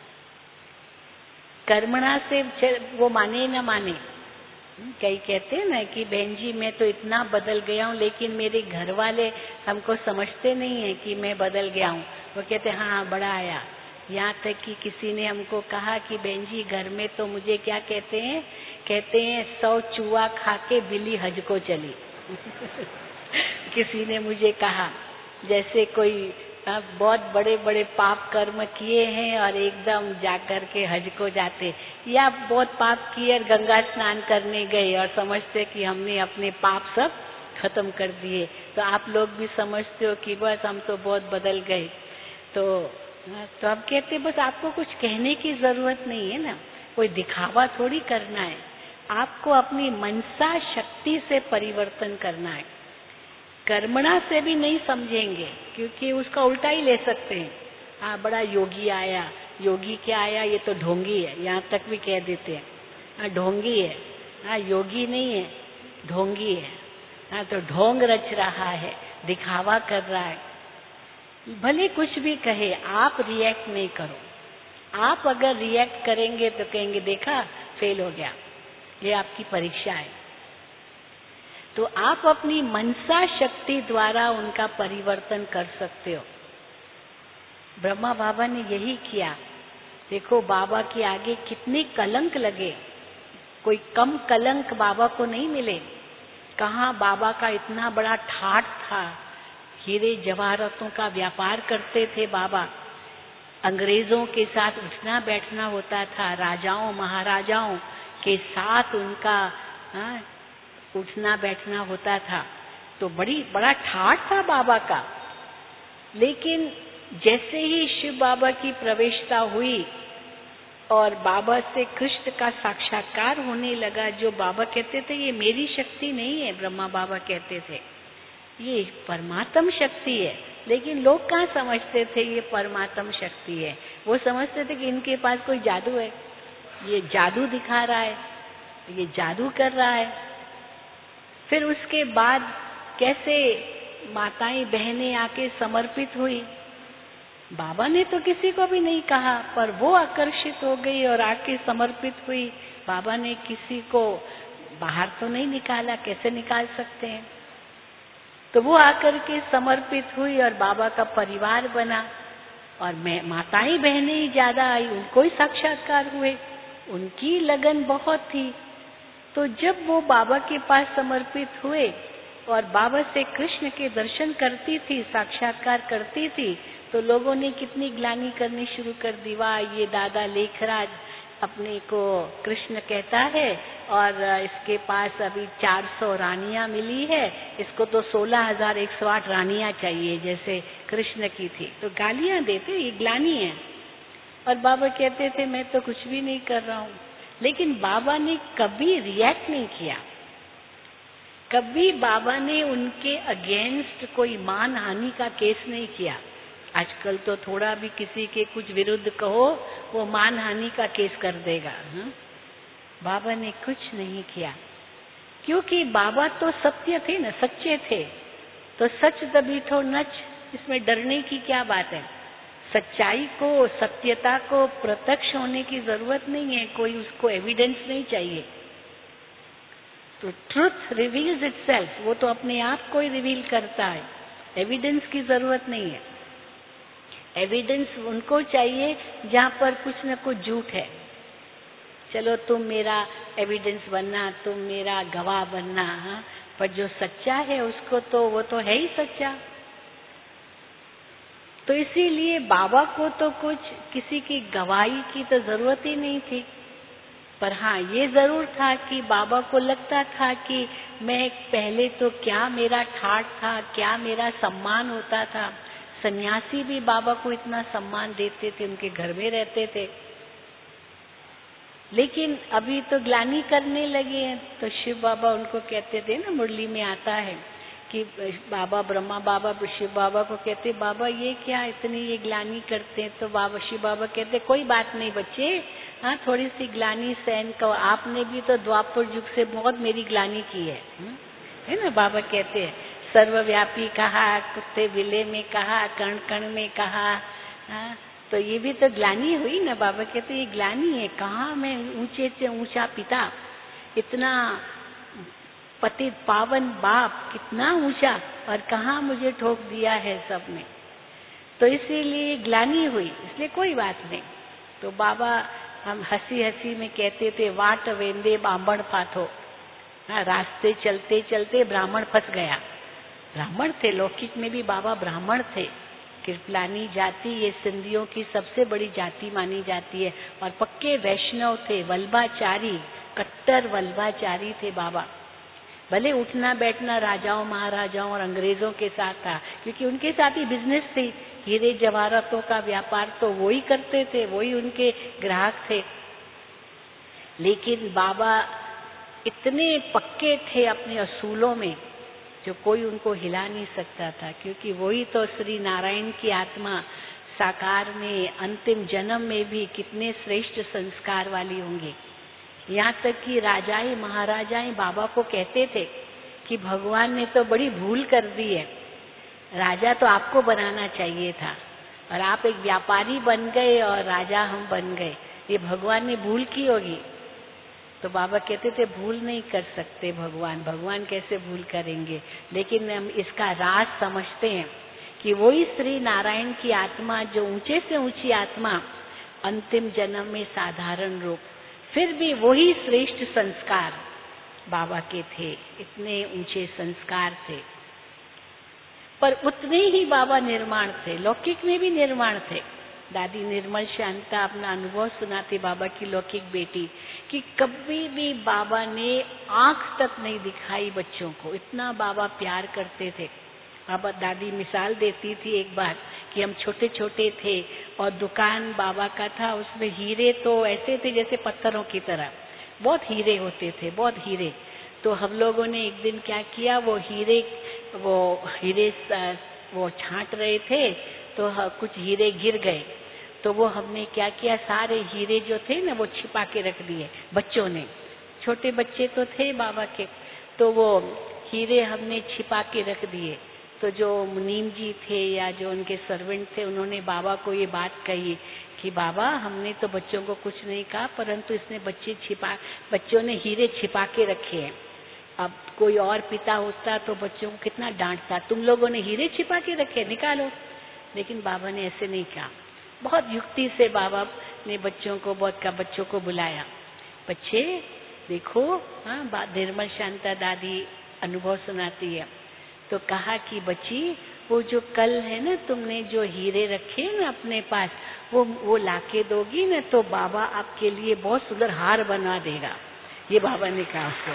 कर्मणा से वो माने न माने, कई कहते हैं ना कि बहन जी मैं तो इतना बदल गया हूँ, लेकिन मेरे घर वाले हमको समझते नहीं है कि मैं बदल गया हूँ। वो कहते हाँ हाँ बड़ा आया। यहाँ तक कि किसी ने हमको कहा कि बहन जी घर में तो मुझे क्या कहते हैं, कहते हैं सौ चूहा खा के बिल्ली हज को चली। किसी ने मुझे कहा जैसे कोई बहुत बड़े बड़े पाप कर्म किए हैं और एकदम जाकर के हज को जाते, या बहुत पाप किए और गंगा स्नान करने गए और समझते कि हमने अपने पाप सब खत्म कर दिए। तो आप लोग भी समझते हो कि बस हम तो बहुत बदल गए। तो तो अब कहते बस आपको कुछ कहने की जरूरत नहीं है ना, कोई दिखावा थोड़ी करना है, आपको अपनी मनसा शक्ति से परिवर्तन करना है। कर्मणा से भी नहीं समझेंगे क्योंकि उसका उल्टा ही ले सकते हैं। हाँ बड़ा योगी आया, योगी क्या आया, ये तो ढोंगी है, यहाँ तक भी कह देते हैं। हाँ ढोंगी है, हाँ योगी नहीं है, ढोंगी है। हाँ तो ढोंग रच रहा है, दिखावा कर रहा है। भले कुछ भी कहे, आप रिएक्ट नहीं करो। आप अगर रिएक्ट करेंगे तो कहेंगे देखा फेल हो गया, ये आपकी परीक्षा है। तो आप अपनी मनसा शक्ति द्वारा उनका परिवर्तन कर सकते हो। ब्रह्मा बाबा ने यही किया। देखो बाबा के आगे कितने कलंक लगे, कोई कम कलंक बाबा को नहीं मिले। कहाँ बाबा का इतना बड़ा ठाठ था, हीरे जवाहरातों का व्यापार करते थे बाबा, अंग्रेजों के साथ उठना बैठना होता था, राजाओं महाराजाओं के साथ उनका हाँ, उठना बैठना होता था। तो बड़ी बड़ा ठाठ था बाबा का। लेकिन जैसे ही शिव बाबा की प्रवेशता हुई और बाबा से कृष्ण का साक्षात्कार होने लगा, जो बाबा कहते थे ये मेरी शक्ति नहीं है, ब्रह्मा बाबा कहते थे ये परमात्म शक्ति है। लेकिन लोग कहाँ समझते थे ये परमात्म शक्ति है, वो समझते थे कि इनके पास कोई जादू है, ये जादू दिखा रहा है, ये जादू कर रहा है। फिर उसके बाद कैसे माताएं बहनें आके समर्पित हुई। बाबा ने तो किसी को भी नहीं कहा, पर वो आकर्षित हो गई और आके समर्पित हुई। बाबा ने किसी को बाहर तो नहीं निकाला, कैसे निकाल सकते हैं। तो वो आकर के समर्पित हुई और बाबा का परिवार बना। और मैं माताएं बहनें ही ज्यादा आई, उनको ही साक्षात्कार हुए, उनकी लगन बहुत थी। तो जब वो बाबा के पास समर्पित हुए और बाबा से कृष्ण के दर्शन करती थी, साक्षात्कार करती थी, तो लोगों ने कितनी ग्लानि करनी शुरू कर दी। वाह ये दादा लेखराज अपने को कृष्ण कहता है और इसके पास अभी चार सौ रानियां मिली है, इसको तो सोलह हजार एक सौ आठ रानियां चाहिए जैसे कृष्ण की थी। तो गालियां देते, ये ग्लानि है। और बाबा कहते थे मैं तो कुछ भी नहीं कर रहा हूँ। लेकिन बाबा ने कभी रिएक्ट नहीं किया, कभी बाबा ने उनके अगेंस्ट कोई मान हानि का केस नहीं किया। आजकल तो थोड़ा भी किसी के कुछ विरुद्ध कहो वो मान हानि का केस कर देगा। हा? बाबा ने कुछ नहीं किया क्योंकि बाबा तो सत्य थे ना, सच्चे थे। तो सच तभी तो नच, इसमें डरने की क्या बात है। सच्चाई को, सत्यता को प्रत्यक्ष होने की जरूरत नहीं है, कोई उसको एविडेंस नहीं चाहिए। तो ट्रुथ रिवील्स इटसेल्फ, वो तो अपने आप को ही रिवील करता है, एविडेंस की जरूरत नहीं है। एविडेंस उनको चाहिए जहाँ पर कुछ न कुछ झूठ है। चलो तुम मेरा एविडेंस बनना, तुम मेरा गवाह बनना, हाँ? पर जो सच्चा है उसको तो वो तो है ही सच्चा। तो इसीलिए बाबा को तो कुछ किसी की गवाही की तो जरूरत ही नहीं थी। पर हाँ ये जरूर था कि बाबा को लगता था कि मैं पहले तो क्या मेरा ठाट था, क्या मेरा सम्मान होता था। सन्यासी भी बाबा को इतना सम्मान देते थे, उनके घर में रहते थे। लेकिन अभी तो ग्लानि करने लगे हैं, तो शिव बाबा उनको कहते थे ना, मुरली में आता है कि बाबा ब्रह्मा बाबा शिव बाबा को कहते, बाबा ये क्या इतनी ये ग्लानि करते हैं। तो बाबा शिव बाबा कहते, कोई बात नहीं बच्चे, हाँ थोड़ी सी ग्लानि सहन करो, आपने भी तो द्वापर युग से बहुत मेरी ग्लानि की है, है ना। बाबा कहते हैं सर्वव्यापी कहा, कुत्ते बिल्ले में कहा, कण कण में कहा, हाँ तो ये भी तो ग्लानि हुई ना। बाबा कहते ये ग्लानि है, कहाँ मैं ऊंचे से ऊंचा पिता, इतना पतित पावन बाप, कितना ऊंचा, और कहाँ मुझे ठोक दिया है सबने। तो इसीलिए ग्लानि हुई, इसलिए कोई बात नहीं। तो बाबा हम हंसी हंसी में कहते थे, वाट वेंदे बामण फाथो, हाँ रास्ते चलते चलते ब्राह्मण फंस गया। ब्राह्मण थे, लौकिक में भी बाबा ब्राह्मण थे। कृपलानी जाति ये सिंधियों की सबसे बड़ी जाति मानी जाती है, और पक्के वैष्णव थे, वल्भाचारी, कट्टर वल्भाचारी थे बाबा। भले उठना बैठना राजाओं महाराजाओं और अंग्रेजों के साथ था, क्योंकि उनके साथ ही बिजनेस थी, हीरे जवाहरातों का व्यापार तो वो ही करते थे, वही उनके ग्राहक थे। लेकिन बाबा इतने पक्के थे अपने असूलों में, जो कोई उनको हिला नहीं सकता था, क्योंकि वही तो श्री नारायण की आत्मा साकार में अंतिम जन्म में भी कितने श्रेष्ठ संस्कार वाली होंगी। यहाँ तक कि राजाएं महाराजाएं बाबा को कहते थे कि भगवान ने तो बड़ी भूल कर दी है, राजा तो आपको बनाना चाहिए था, और आप एक व्यापारी बन गए और राजा हम बन गए, ये भगवान ने भूल की होगी। तो बाबा कहते थे भूल नहीं कर सकते भगवान, भगवान कैसे भूल करेंगे। लेकिन हम इसका राज समझते हैं कि वही श्री नारायण की आत्मा, जो ऊंचे से ऊंची आत्मा, अंतिम जन्म में साधारण रूप, फिर भी वही श्रेष्ठ संस्कार बाबा के थे, इतने ऊंचे संस्कार थे। पर उतने ही बाबा निर्माण थे, लौकिक में भी निर्माण थे। दादी निर्मल शांता अपना अनुभव सुनाती, बाबा की लौकिक बेटी, कि कभी भी बाबा ने आंख तक नहीं दिखाई बच्चों को, इतना बाबा प्यार करते थे। बाबा दादी मिसाल देती थी एक बार कि हम छोटे छोटे थे और दुकान बाबा का था, उसमें हीरे तो ऐसे थे जैसे पत्थरों की तरह, बहुत हीरे होते थे, बहुत हीरे। तो हम लोगों ने एक दिन क्या किया, वो हीरे वो हीरे वो छांट रहे थे, तो कुछ हीरे गिर गए, तो वो हमने क्या किया, सारे हीरे जो थे ना वो छिपा के रख दिए बच्चों ने। छोटे बच्चे तो थे बाबा के, तो वो हीरे हमने छिपा के रख दिए। तो जो मुनीम जी थे या जो उनके सर्वेंट थे, उन्होंने बाबा को ये बात कही कि बाबा हमने तो बच्चों को कुछ नहीं कहा, परंतु इसने बच्चे छिपा बच्चों ने हीरे छिपा के रखे हैं। अब कोई और पिता होता तो बच्चों को कितना डांटता, तुम लोगों ने हीरे छिपा के रखे, निकालो। लेकिन बाबा ने ऐसे नहीं कहा, बहुत युक्ति से बाबा ने बच्चों को बहुत का बच्चों को बुलाया, बच्चे देखो, हाँ निर्मल शांता दादी अनुभव सुनाती है। तो कहा कि बच्ची, वो जो कल है ना तुमने जो हीरे रखे ना अपने पास, वो वो लाके दोगी ना तो बाबा आपके लिए बहुत सुंदर हार बना देगा। ये बाबा ने कहा उसको।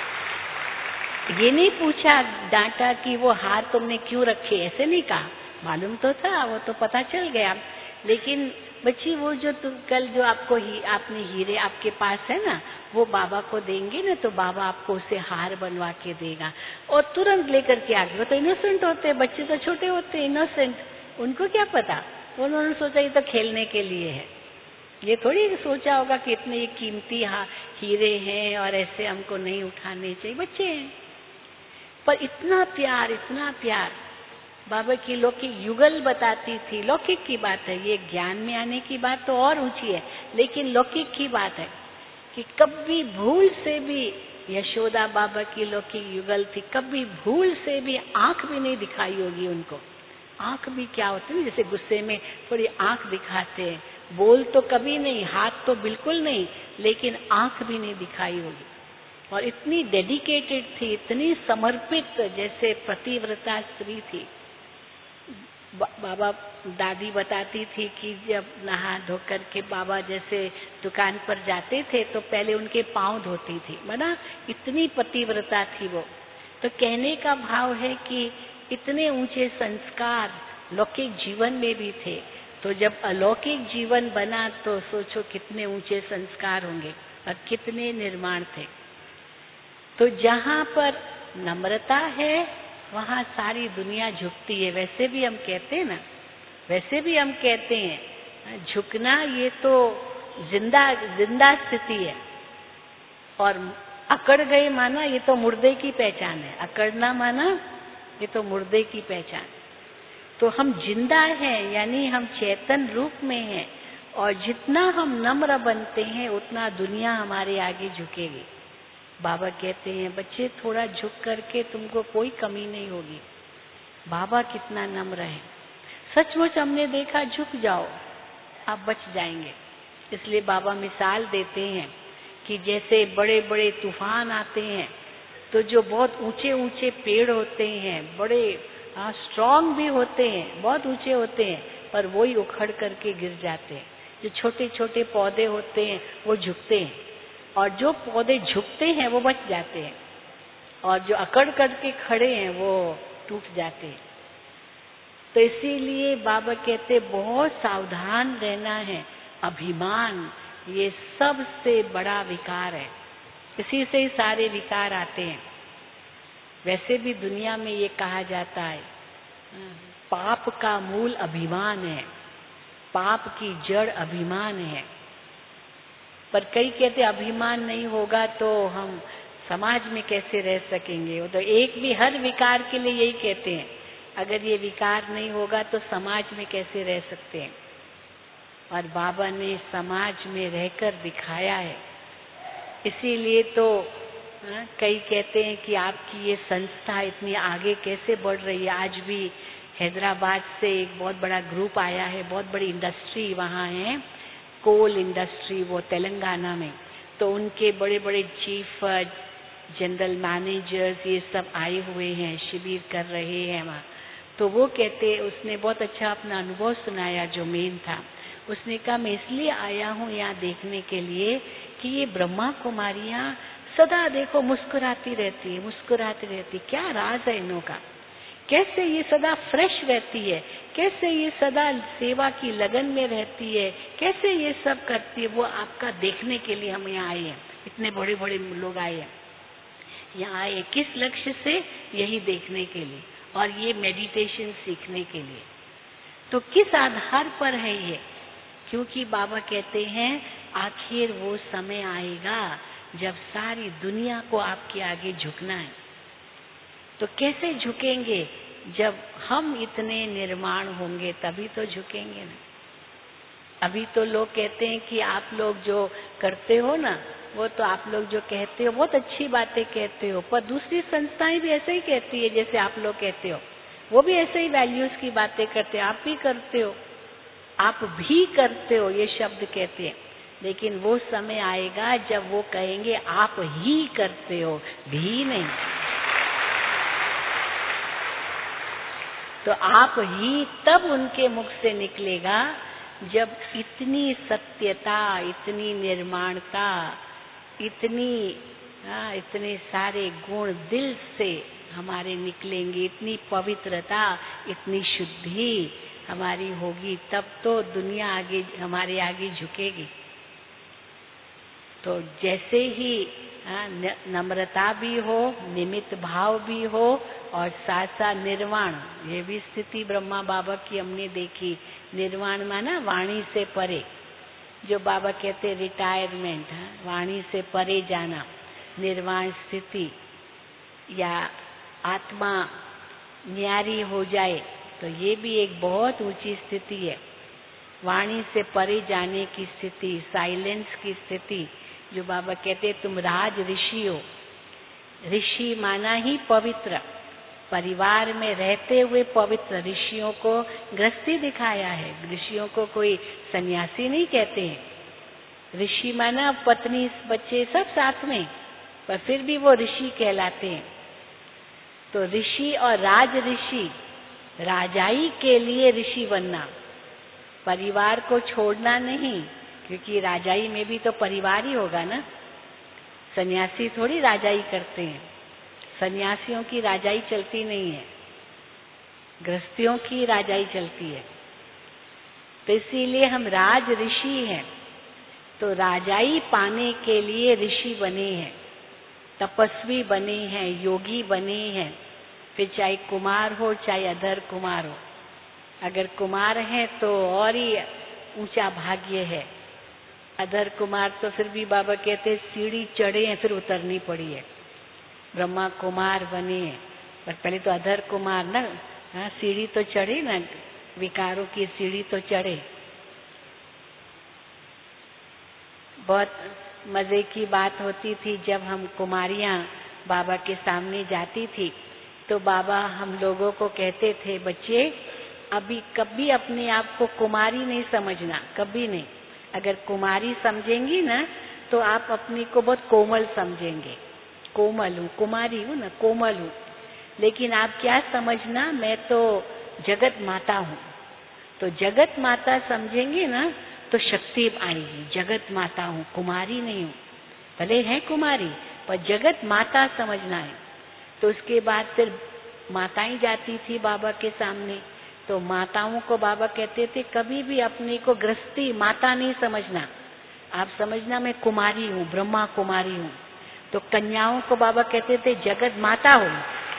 ये नहीं पूछा, डांटा कि वो हार तुमने क्यों रखे, ऐसे नहीं कहा, मालूम तो था, वो तो पता चल गया। लेकिन बच्ची वो जो तुम कल जो आपको ही आपने हीरे आपके पास है ना, वो बाबा को देंगे ना तो बाबा आपको उसे हार बनवा के देगा। और तुरंत लेकर के आ गए। वो तो इनोसेंट होते, बच्चे तो छोटे होते, इनोसेंट, उनको क्या पता, उन्होंने सोचा ये तो खेलने के लिए है, ये थोड़ी सोचा होगा कि इतने ये कीमती हीरे हैं और ऐसे हमको नहीं उठाने चाहिए, बच्चे हैं। पर इतना प्यार, इतना प्यार। बाबा की लौकिक युगल बताती थी, लौकिक की बात है, ये ज्ञान में आने की बात तो और ऊंची है, लेकिन लौकिक की बात है कि कभी भूल से भी, यशोदा बाबा की लौकिक युगल थी, कभी भूल से भी आंख भी नहीं दिखाई होगी उनको। आंख भी क्या होती है, जैसे गुस्से में थोड़ी आंख दिखाते हैं, बोल तो कभी नहीं, हाथ तो बिल्कुल नहीं, लेकिन आंख भी नहीं दिखाई होगी। और इतनी डेडिकेटेड थी, इतनी समर्पित, जैसे पतिव्रता स्त्री थी। बा, बाबा दादी बताती थी कि जब नहा धो कर के बाबा जैसे दुकान पर जाते थे तो पहले उनके पाँव धोती थी, माना इतनी पतिव्रता थी वो। तो कहने का भाव है कि इतने ऊंचे संस्कार लौकिक जीवन में भी थे, तो जब अलौकिक जीवन बना तो सोचो कितने ऊंचे संस्कार होंगे और कितने निर्माण थे। तो जहाँ पर नम्रता है वहाँ सारी दुनिया झुकती है। वैसे भी हम कहते हैं ना, वैसे भी हम कहते हैं झुकना ये तो जिंदा जिंदा स्थिति है, और अकड़ गए माना ये तो मुर्दे की पहचान है। अकड़ना माना ये तो मुर्दे की पहचान। तो हम जिंदा हैं, यानी हम चेतन रूप में हैं, और जितना हम नम्र बनते हैं उतना दुनिया हमारे आगे झुकेगी। बाबा कहते हैं बच्चे थोड़ा झुक करके तुमको कोई कमी नहीं होगी। बाबा कितना नम्र है, सचमुच हमने देखा, झुक जाओ आप बच जाएंगे। इसलिए बाबा मिसाल देते हैं कि जैसे बड़े बड़े तूफान आते हैं तो जो बहुत ऊंचे ऊंचे पेड़ होते हैं, बड़े स्ट्रांग भी होते हैं, बहुत ऊंचे होते हैं, पर वही उखड़ करके गिर जाते हैं। जो छोटे छोटे पौधे होते हैं वो झुकते हैं, और जो पौधे झुकते हैं वो बच जाते हैं, और जो अकड़ करके खड़े हैं वो टूट जाते हैं। तो इसीलिए बाबा कहते बहुत सावधान रहना है। अभिमान ये सबसे बड़ा विकार है, इसी से ही सारे विकार आते हैं। वैसे भी दुनिया में ये कहा जाता है पाप का मूल अभिमान है, पाप की जड़ अभिमान है। पर कई कहते अभिमान नहीं होगा तो हम समाज में कैसे रह सकेंगे। वो तो एक भी हर विकार के लिए यही कहते हैं, अगर ये विकार नहीं होगा तो समाज में कैसे रह सकते हैं। और बाबा ने समाज में रहकर दिखाया है। इसीलिए तो हाँ, कई कहते हैं कि आपकी ये संस्था इतनी आगे कैसे बढ़ रही है। आज भी हैदराबाद से एक बहुत बड़ा ग्रुप आया है, बहुत बड़ी इंडस्ट्री वहाँ है, कोल इंडस्ट्री, वो तेलंगाना में। तो उनके बड़े बड़े चीफ जनरल मैनेजर्स ये सब आए हुए हैं, शिविर कर रहे हैं वहाँ। तो वो कहते, उसने बहुत अच्छा अपना अनुभव सुनाया जो मेन था। उसने कहा मैं इसलिए आया हूँ यहाँ देखने के लिए कि ये ब्रह्मा कुमारियाँ सदा देखो मुस्कुराती रहती है, मुस्कुराती रहती, क्या राज है इनों का, कैसे ये सदा फ्रेश रहती है, कैसे ये सदा सेवा की लगन में रहती है, कैसे ये सब करती है। वो आपका देखने के लिए हम यहाँ आए हैं, इतने बड़े बड़े लोग आए हैं यहाँ आए किस लक्ष्य से, यही देखने के लिए और ये मेडिटेशन सीखने के लिए। तो किस आधार पर है ये, क्योंकि बाबा कहते हैं आखिर वो समय आएगा जब सारी दुनिया को आपके आगे झुकना है। तो कैसे झुकेंगे, जब हम इतने निर्माण होंगे तभी तो झुकेंगे ना। अभी तो लोग कहते हैं कि आप लोग जो करते हो ना, वो तो आप लोग जो कहते हो बहुत अच्छी बातें कहते हो, पर दूसरी संस्थाएं भी ऐसे ही कहती है जैसे आप लोग कहते हो, वो भी ऐसे ही वैल्यूज की बातें करते हैं। आप भी करते हो, आप भी करते हो, ये शब्द कहते हैं। लेकिन वो समय आएगा जब वो कहेंगे आप ही करते हो, भी नहीं। तो आप ही तब उनके मुख से निकलेगा जब इतनी सत्यता, इतनी निर्माणता, इतनी आ, इतने सारे गुण दिल से हमारे निकलेंगे, इतनी पवित्रता, इतनी शुद्धि हमारी होगी, तब तो दुनिया आगे हमारे आगे झुकेगी। तो जैसे ही नम्रता भी हो, निमित्त भाव भी हो, और साथ साथ निर्वाण, ये भी स्थिति ब्रह्मा बाबा की हमने देखी। निर्वाण माना वाणी से परे, जो बाबा कहते रिटायरमेंट, वाणी से परे जाना, निर्वाण स्थिति, या आत्मा न्यारी हो जाए, तो ये भी एक बहुत ऊंची स्थिति है। वाणी से परे जाने की स्थिति, साइलेंस की स्थिति, जो बाबा कहते तुम राज ऋषि हो। ऋषि माना ही पवित्र, परिवार में रहते हुए पवित्र। ऋषियों को गृहस्थी दिखाया है, ऋषियों को कोई सन्यासी नहीं कहते हैं। ऋषि माना पत्नी बच्चे सब साथ में, पर फिर भी वो ऋषि कहलाते हैं। तो ऋषि और राज ऋषि राजाई के लिए ऋषि बनना, परिवार को छोड़ना नहीं, क्योंकि राजाई में भी तो परिवार ही होगा ना। सन्यासी थोड़ी राजाई करते हैं, सन्यासियों की राजाई चलती नहीं है, गृहस्थियों की राजाई चलती है। तो इसीलिए हम राज ऋषि हैं, तो राजाई पाने के लिए ऋषि बने हैं, तपस्वी बने हैं, योगी बने हैं। फिर चाहे कुमार हो चाहे अधर कुमार हो, अगर कुमार है तो और ही ऊंचा भाग्य है। अधर कुमार तो फिर भी बाबा कहते सीढ़ी चढ़े हैं फिर उतरनी पड़ी है। ब्रह्मा कुमार बने हैं पर पहले तो अधर कुमार ना, हाँ सीढ़ी तो चढ़े ना, विकारों की सीढ़ी तो चढ़े। बहुत मजे की बात होती थी जब हम कुमारियां बाबा के सामने जाती थी तो बाबा हम लोगों को कहते थे, बच्चे अभी कभी अपने आप को कुमारी नहीं समझना, कभी नहीं। अगर कुमारी समझेंगी ना तो आप अपने को बहुत कोमल समझेंगे। कोमल हूँ, कुमारी हूँ ना, कोमल हूँ। लेकिन आप क्या समझना, मैं तो जगत माता हूँ। तो जगत माता समझेंगे ना तो शक्ति आएगी। जगत माता हूँ, कुमारी नहीं हूँ। भले है कुमारी पर जगत माता समझना है। तो उसके बाद फिर माताएं जाती थी बाबा के सामने, तो माताओं को बाबा कहते थे कभी भी अपने को गृहस्थी माता नहीं समझना, आप समझना मैं कुमारी हूँ, ब्रह्मा कुमारी हूँ। तो कन्याओं को बाबा कहते थे जगत माता हूँ,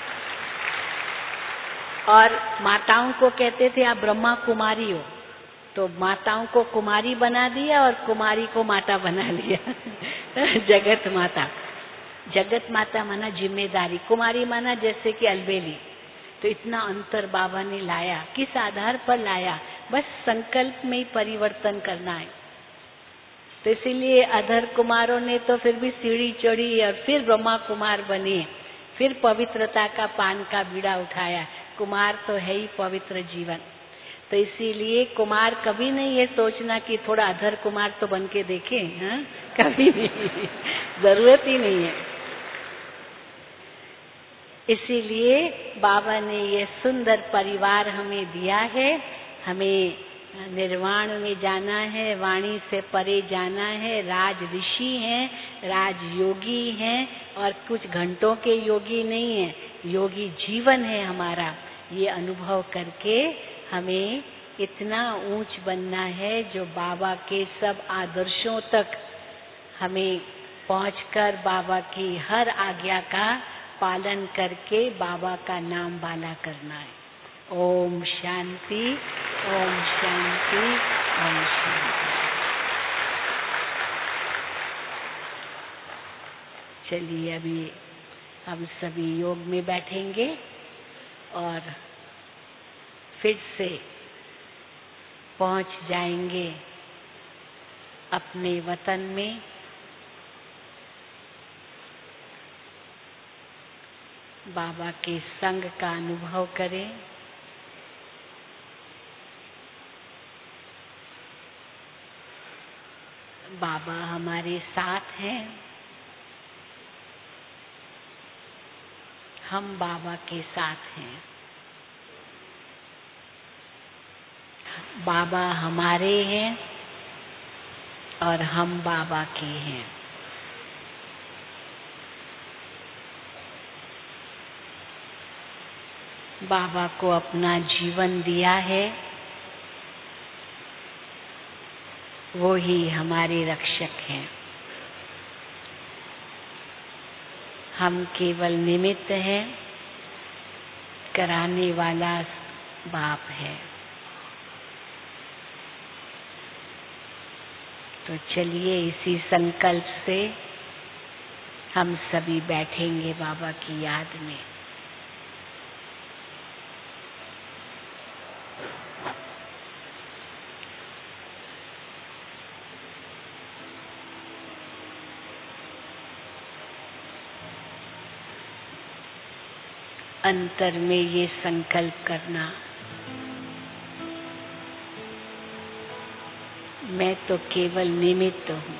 और माताओं को कहते थे आप ब्रह्मा कुमारी हो। तो माताओं को कुमारी बना दिया और कुमारी को माता बना दिया जगत माता। जगत माता माना जिम्मेदारी, कुमारी माना जैसे कि अलबेली। तो इतना अंतर बाबा ने लाया, किस आधार पर लाया, बस संकल्प में ही परिवर्तन करना है। तो इसीलिए अधर कुमारों ने तो फिर भी सीढ़ी चढ़ी और फिर ब्रह्मा कुमार बने, फिर पवित्रता का पान का बीड़ा उठाया। कुमार तो है ही पवित्र जीवन। तो इसीलिए कुमार कभी नहीं ये सोचना कि थोड़ा अधर कुमार तो बन के देखे, हाँ कभी नहीं, जरूरत ही नहीं है। इसीलिए बाबा ने ये सुंदर परिवार हमें दिया है। हमें निर्वाण में जाना है, वाणी से परे जाना है। राज ऋषि हैं, राज योगी हैं, और कुछ घंटों के योगी नहीं है, योगी जीवन है हमारा। ये अनुभव करके हमें इतना ऊंच बनना है जो बाबा के सब आदर्शों तक हमें पहुंचकर बाबा की हर आज्ञा का पालन करके बाबा का नाम बाला करना है। ओम शांति, ओम शांति, ओम शांति। चलिए अभी हम सभी योग में बैठेंगे और फिर से पहुंच जाएंगे अपने वतन में। बाबा के संग का अनुभव करें। बाबा हमारे साथ हैं, हम बाबा के साथ हैं। बाबा हमारे हैं और हम बाबा के हैं। बाबा को अपना जीवन दिया है, वो ही हमारे रक्षक हैं। हम केवल निमित्त हैं, कराने वाला बाप है। तो चलिए इसी संकल्प से हम सभी बैठेंगे बाबा की याद में। अंतर में ये संकल्प करना, मैं तो केवल निमित्त हूँ,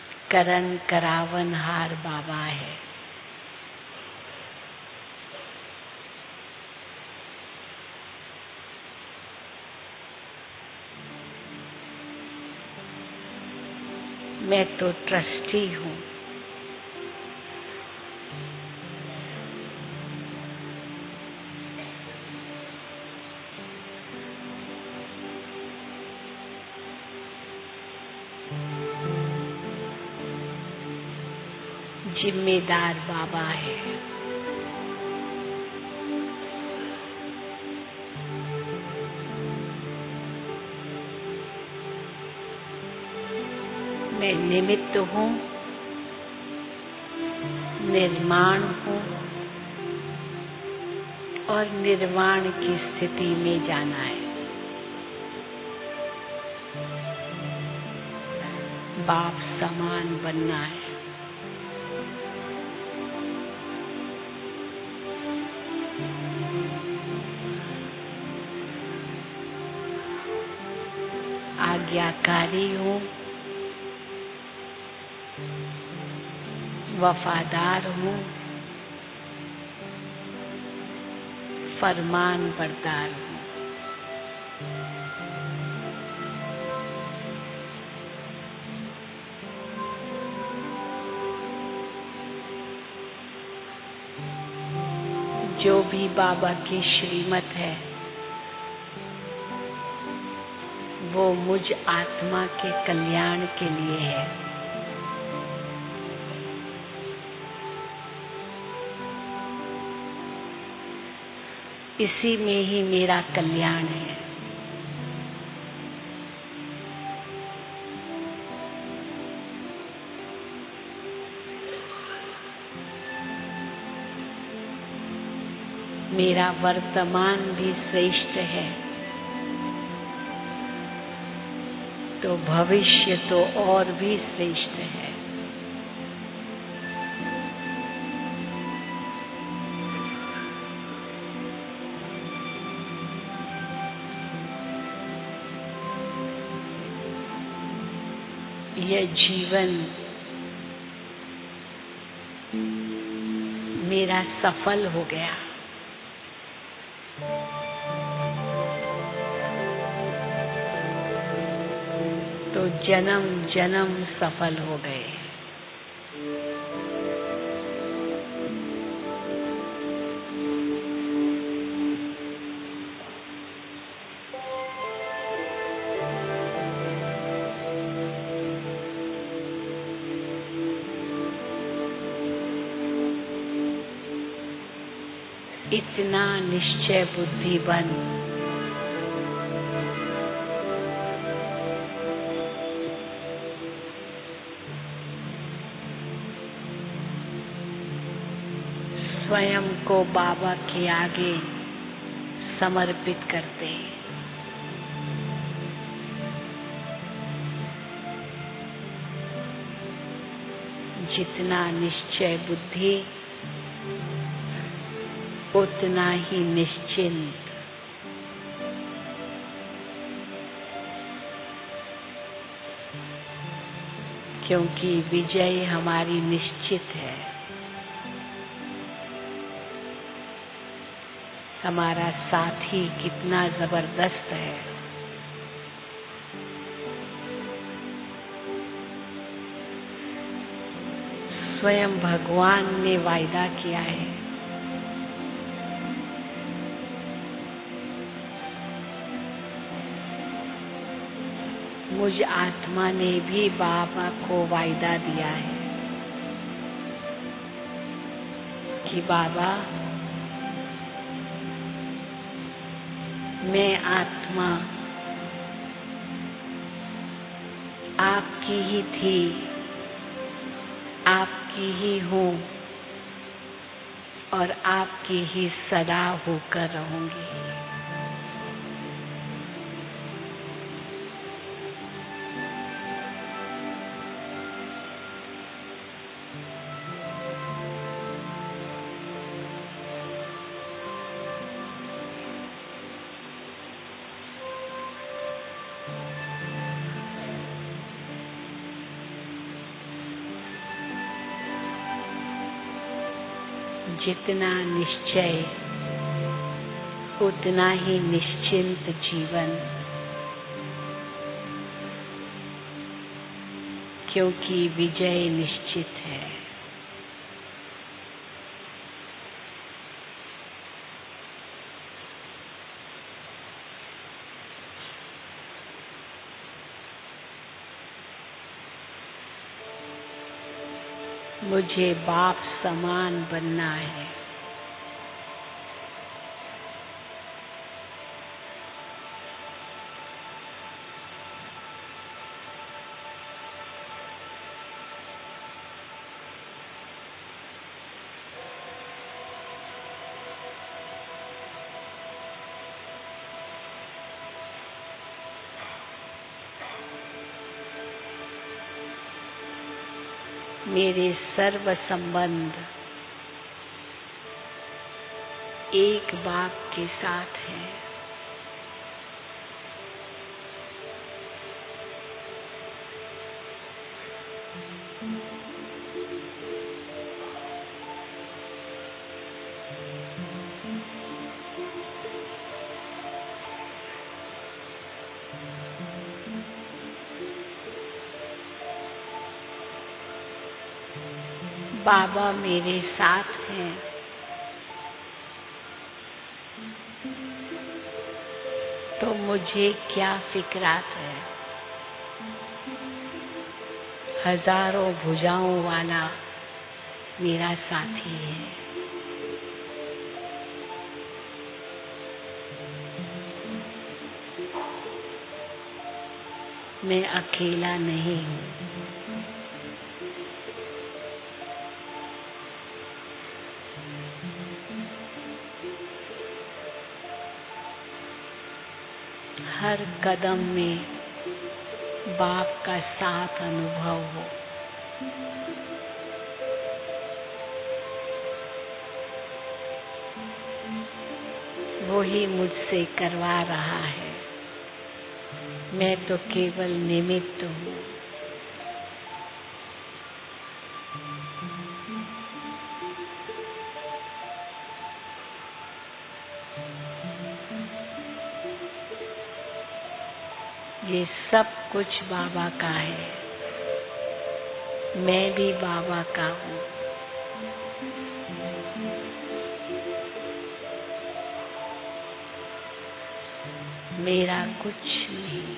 करन करावन हार बाबा है। मैं तो ट्रस्टी हूँ। जिम्मेदार बाबा है। मैं निमित्त हूँ, निर्माण हूँ और निर्वाण की स्थिति में जाना है। बाप समान बनना है। आज्ञाकारी हूँ, वफादार हूँ, फरमान बरदार हूँ। जो भी बाबा की श्रीमत है वो मुझ आत्मा के कल्याण के लिए है। इसी में ही मेरा कल्याण है। मेरा वर्तमान भी श्रेष्ठ है तो भविष्य तो और भी श्रेष्ठ है। यह जीवन मेरा सफल हो गया। तो जन्म जन्म सफल हो गए। इतना निश्चय बुद्धि बन स्वयं को बाबा के आगे समर्पित करते। जितना निश्चय बुद्धि उतना ही निश्चिंत। क्योंकि विजय हमारी निश्चित है। हमारा साथी कितना जबरदस्त है। स्वयं भगवान ने वायदा किया है मुझ आत्मा ने भी बाबा को वायदा दिया है कि बाबा मैं आत्मा आपकी ही थी, आपकी ही हूँ और आपकी ही सदा होकर रहूंगी। जितना निश्चय उतना ही निश्चिंत जीवन। क्योंकि विजय निश्चित है। मुझे बाप समान बनना है। मेरे सर्व संबंध एक बाप के साथ है। बाबा मेरे साथ हैं। तो मुझे क्या फिक्रात है। हजारों भुजाओं वाला मेरा साथी है। मैं अकेला नहीं हूँ। हर कदम में बाप का साथ अनुभव हो। वो ही मुझसे करवा रहा है। मैं तो केवल निमित्त हूँ। ये सब कुछ बाबा का है। मैं भी बाबा का हूँ। मेरा कुछ नहीं।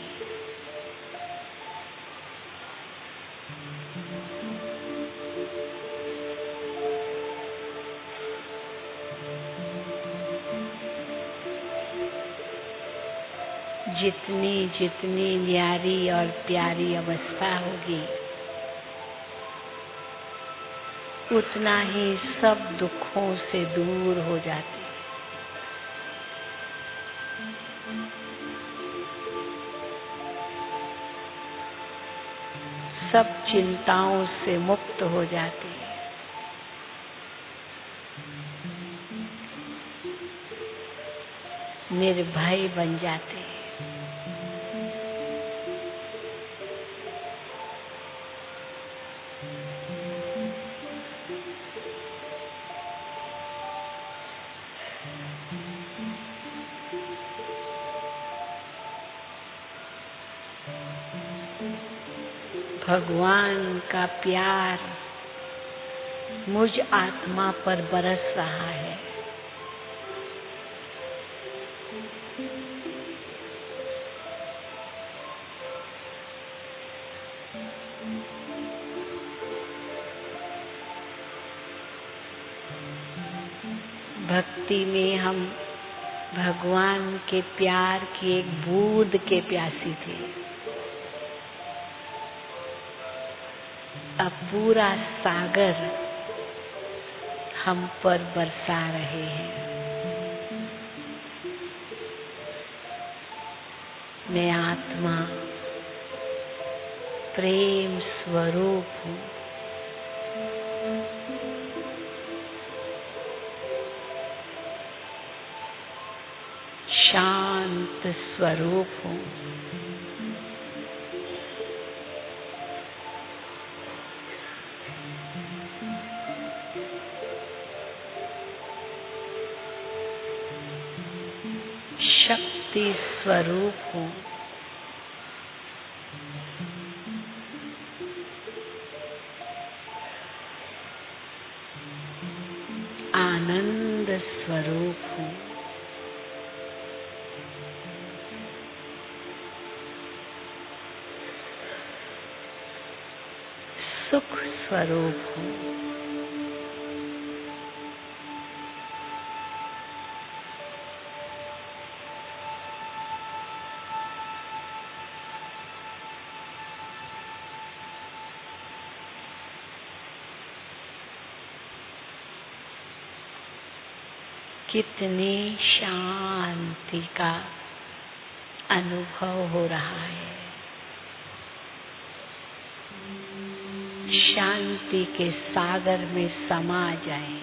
जितनी जितनी न्यारी और प्यारी अवस्था होगी, उतना ही सब दुखों से दूर हो जाते। सब चिंताओं से मुक्त हो जाते। निर्भय बन जाते। भगवान का प्यार मुझ आत्मा पर बरस रहा है। भक्ति में हम भगवान के प्यार की एक बूंद के प्यासी थे। अब पूरा सागर हम पर बरसा रहे हैं। मैं आत्मा प्रेम स्वरूप हूँ। शांत स्वरूप हूँ। शक्ति स्वरूप हूँ। स्वरूप हूँ। सुख स्वरूप हूँ। कितनी शांति का अनुभव हो रहा है। शांति के सागर में समा जाए।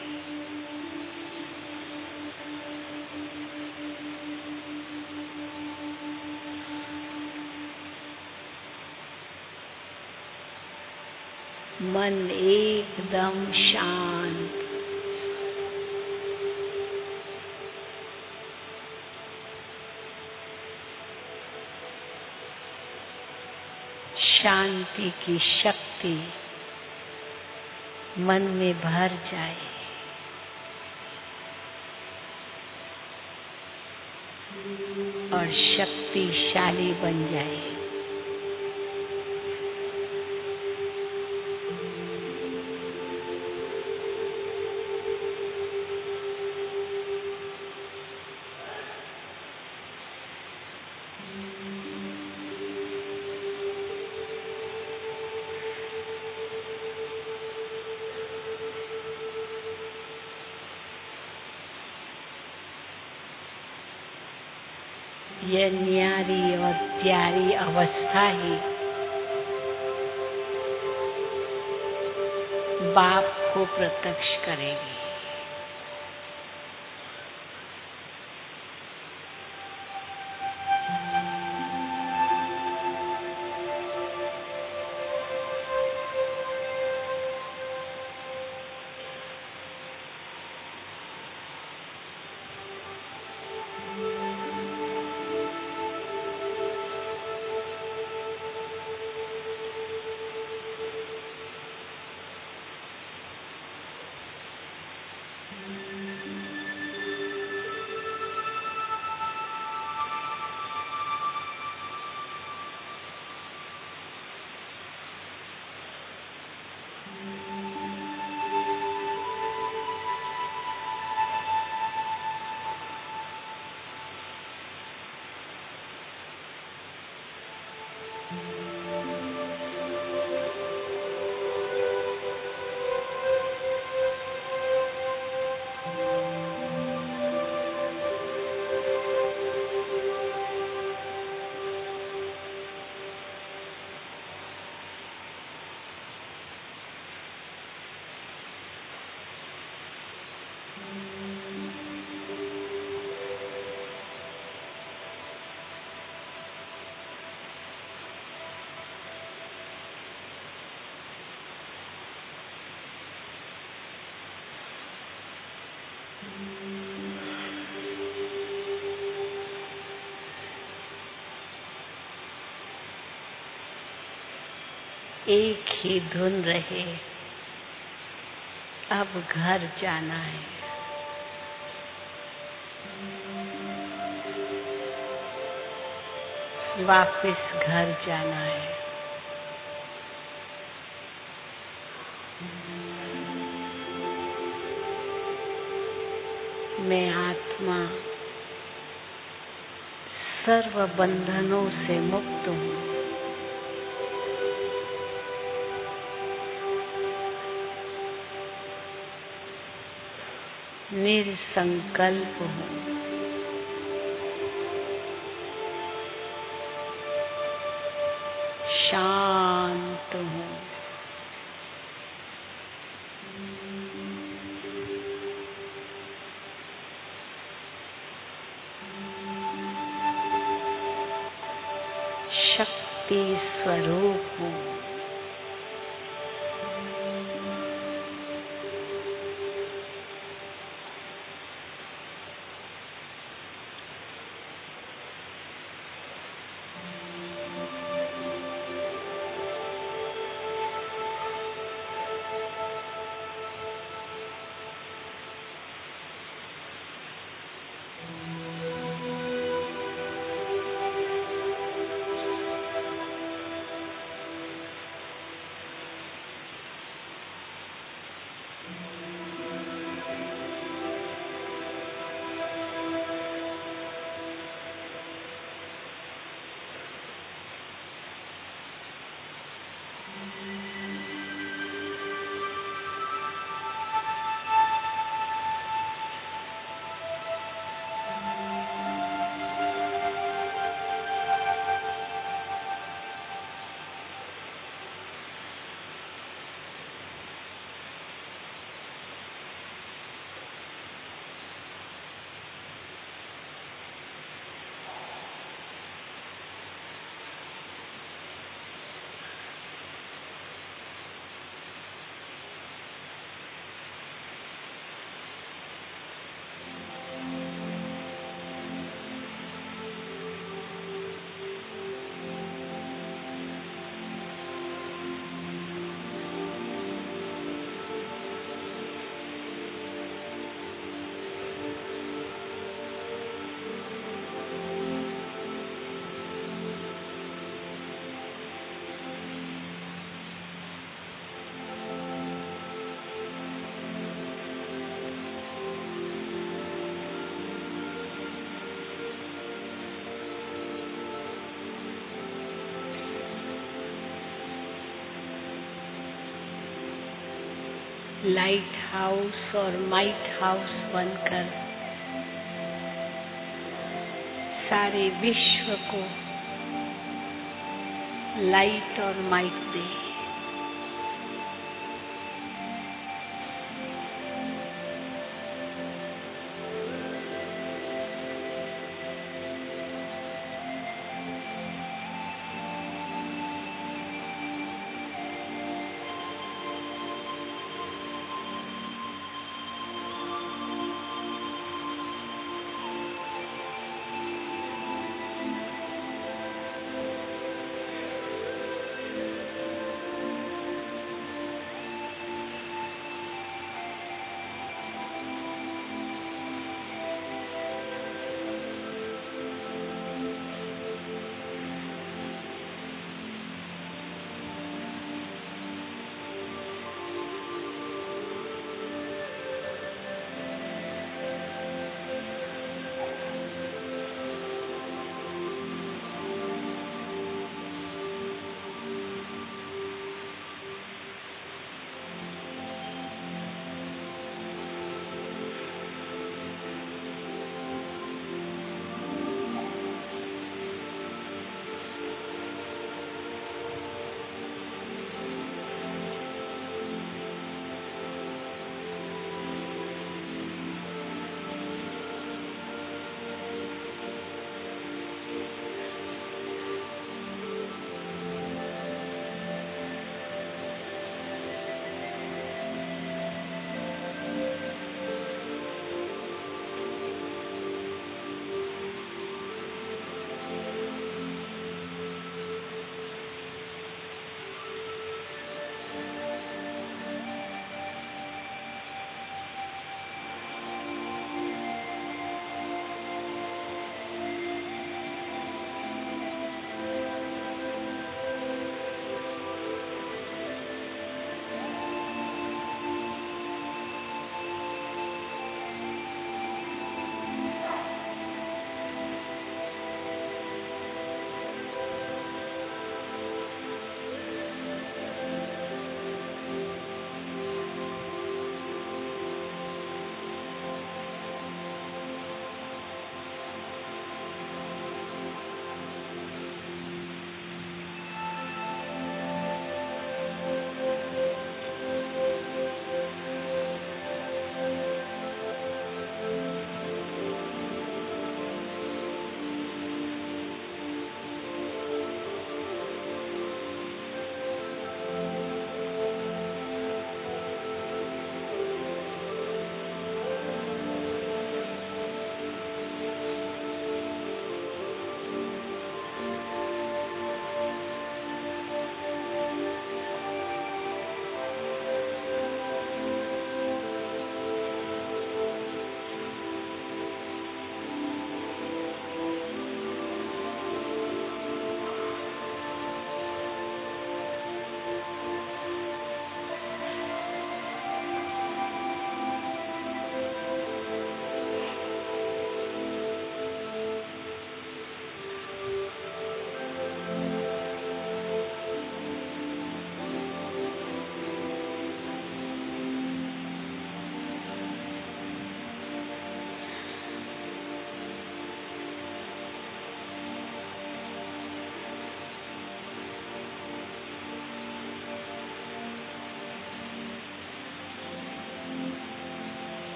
मन एकदम शांत। शांति की शक्ति मन में भर जाए। और शक्तिशाली बन जाए। यह न्यारी और प्यारी अवस्था ही बाप को प्रत्यक्ष करेगी। एक ही धुन रहे। अब घर जाना है। वापस घर जाना है। मैं आत्मा सर्व बंधनों से मुक्त हूँ। निसंकल्प हूँ। शांत हूँ। शक्ति स्वरूप हूँ। लाइट हाउस और माइट हाउस बनकर सारे विश्व को लाइट और माइट दे।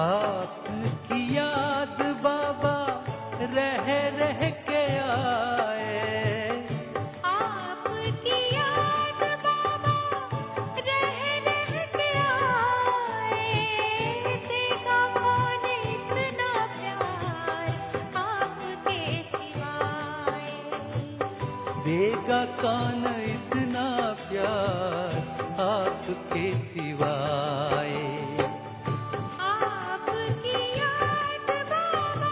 आपकी याद बाबा रह रह के आए, आपकी याद बाबा रह रह के आए, देगा कौन इतना प्यार आपके सिवाय, देगा कौन इतना प्यार आपके सिवाय। आपकी याद बाबा।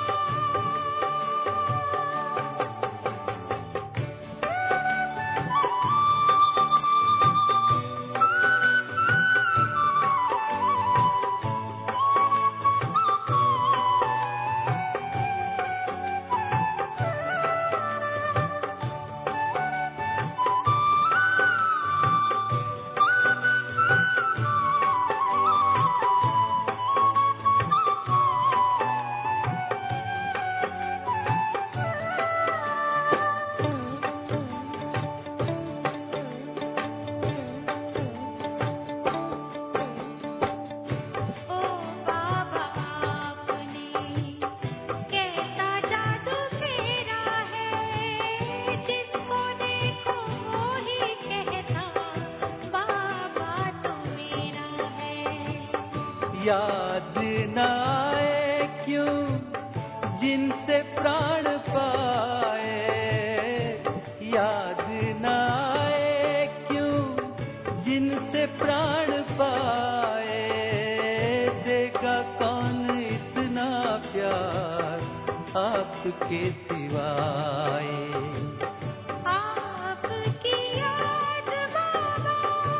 ओ बाबा आपने कैसा जादू फेरा है, जिसको देखो वो ही कहता बाबा तो मेरा है। याद न आए क्यों जिनसे प्राण पाए, याद न आए क्यों जिनसे प्राण पाए, देगा कौन इतना प्यार आपके सिवाय। आपकी याद बाबा।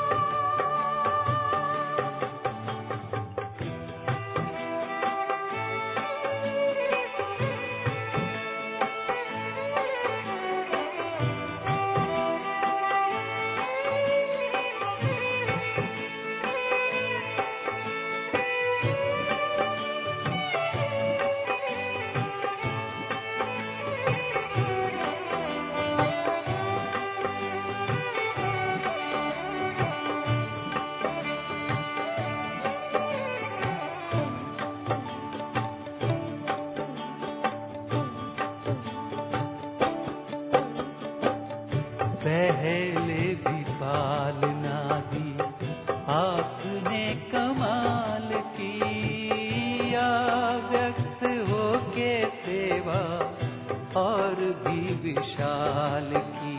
पहले भी पालना दी आपने कमाल की, या व्यक्त होके सेवा और भी विशाल की।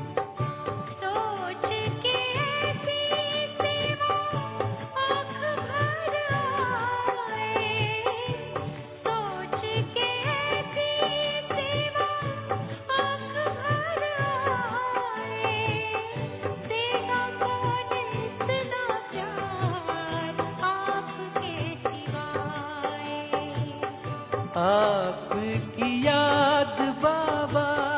सोच के ऐसी सेवा आँख भर आए, सोच के ऐसी सेवा आँख भर आए, देगा कौन इतना प्यार आपके सिवाय। आपकी याद बाबा।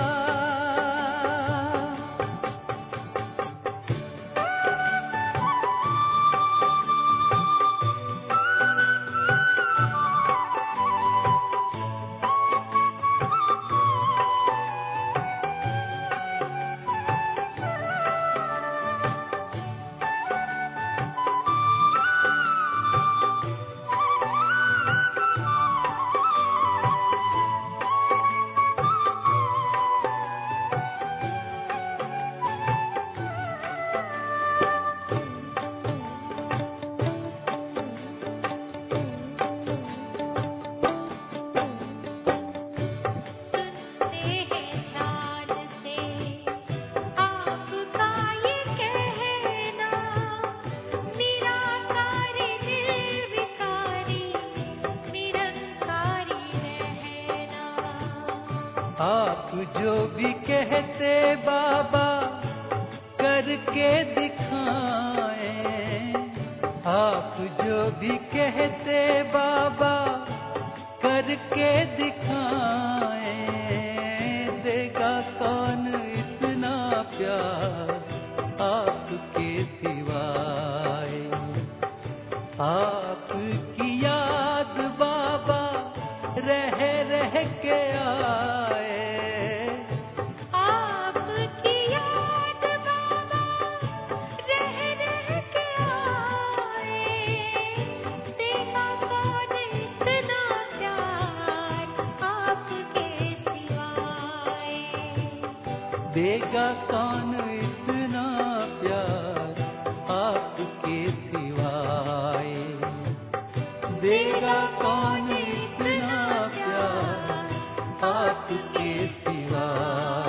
आप जो भी कहते बाबा करके दिखाएं, आप जो भी कहते बाबा करके दिखाएं, देगा कौन इतना प्यार आपके सिवाय। आपकी याद बाबा रह रह के आए, आपकी याद बाबा रह रह के आए, देगा कौन देगा कौन इतना प्यार आपके सिवाय, देगा कौन इतना प्यार आपके सिवाय।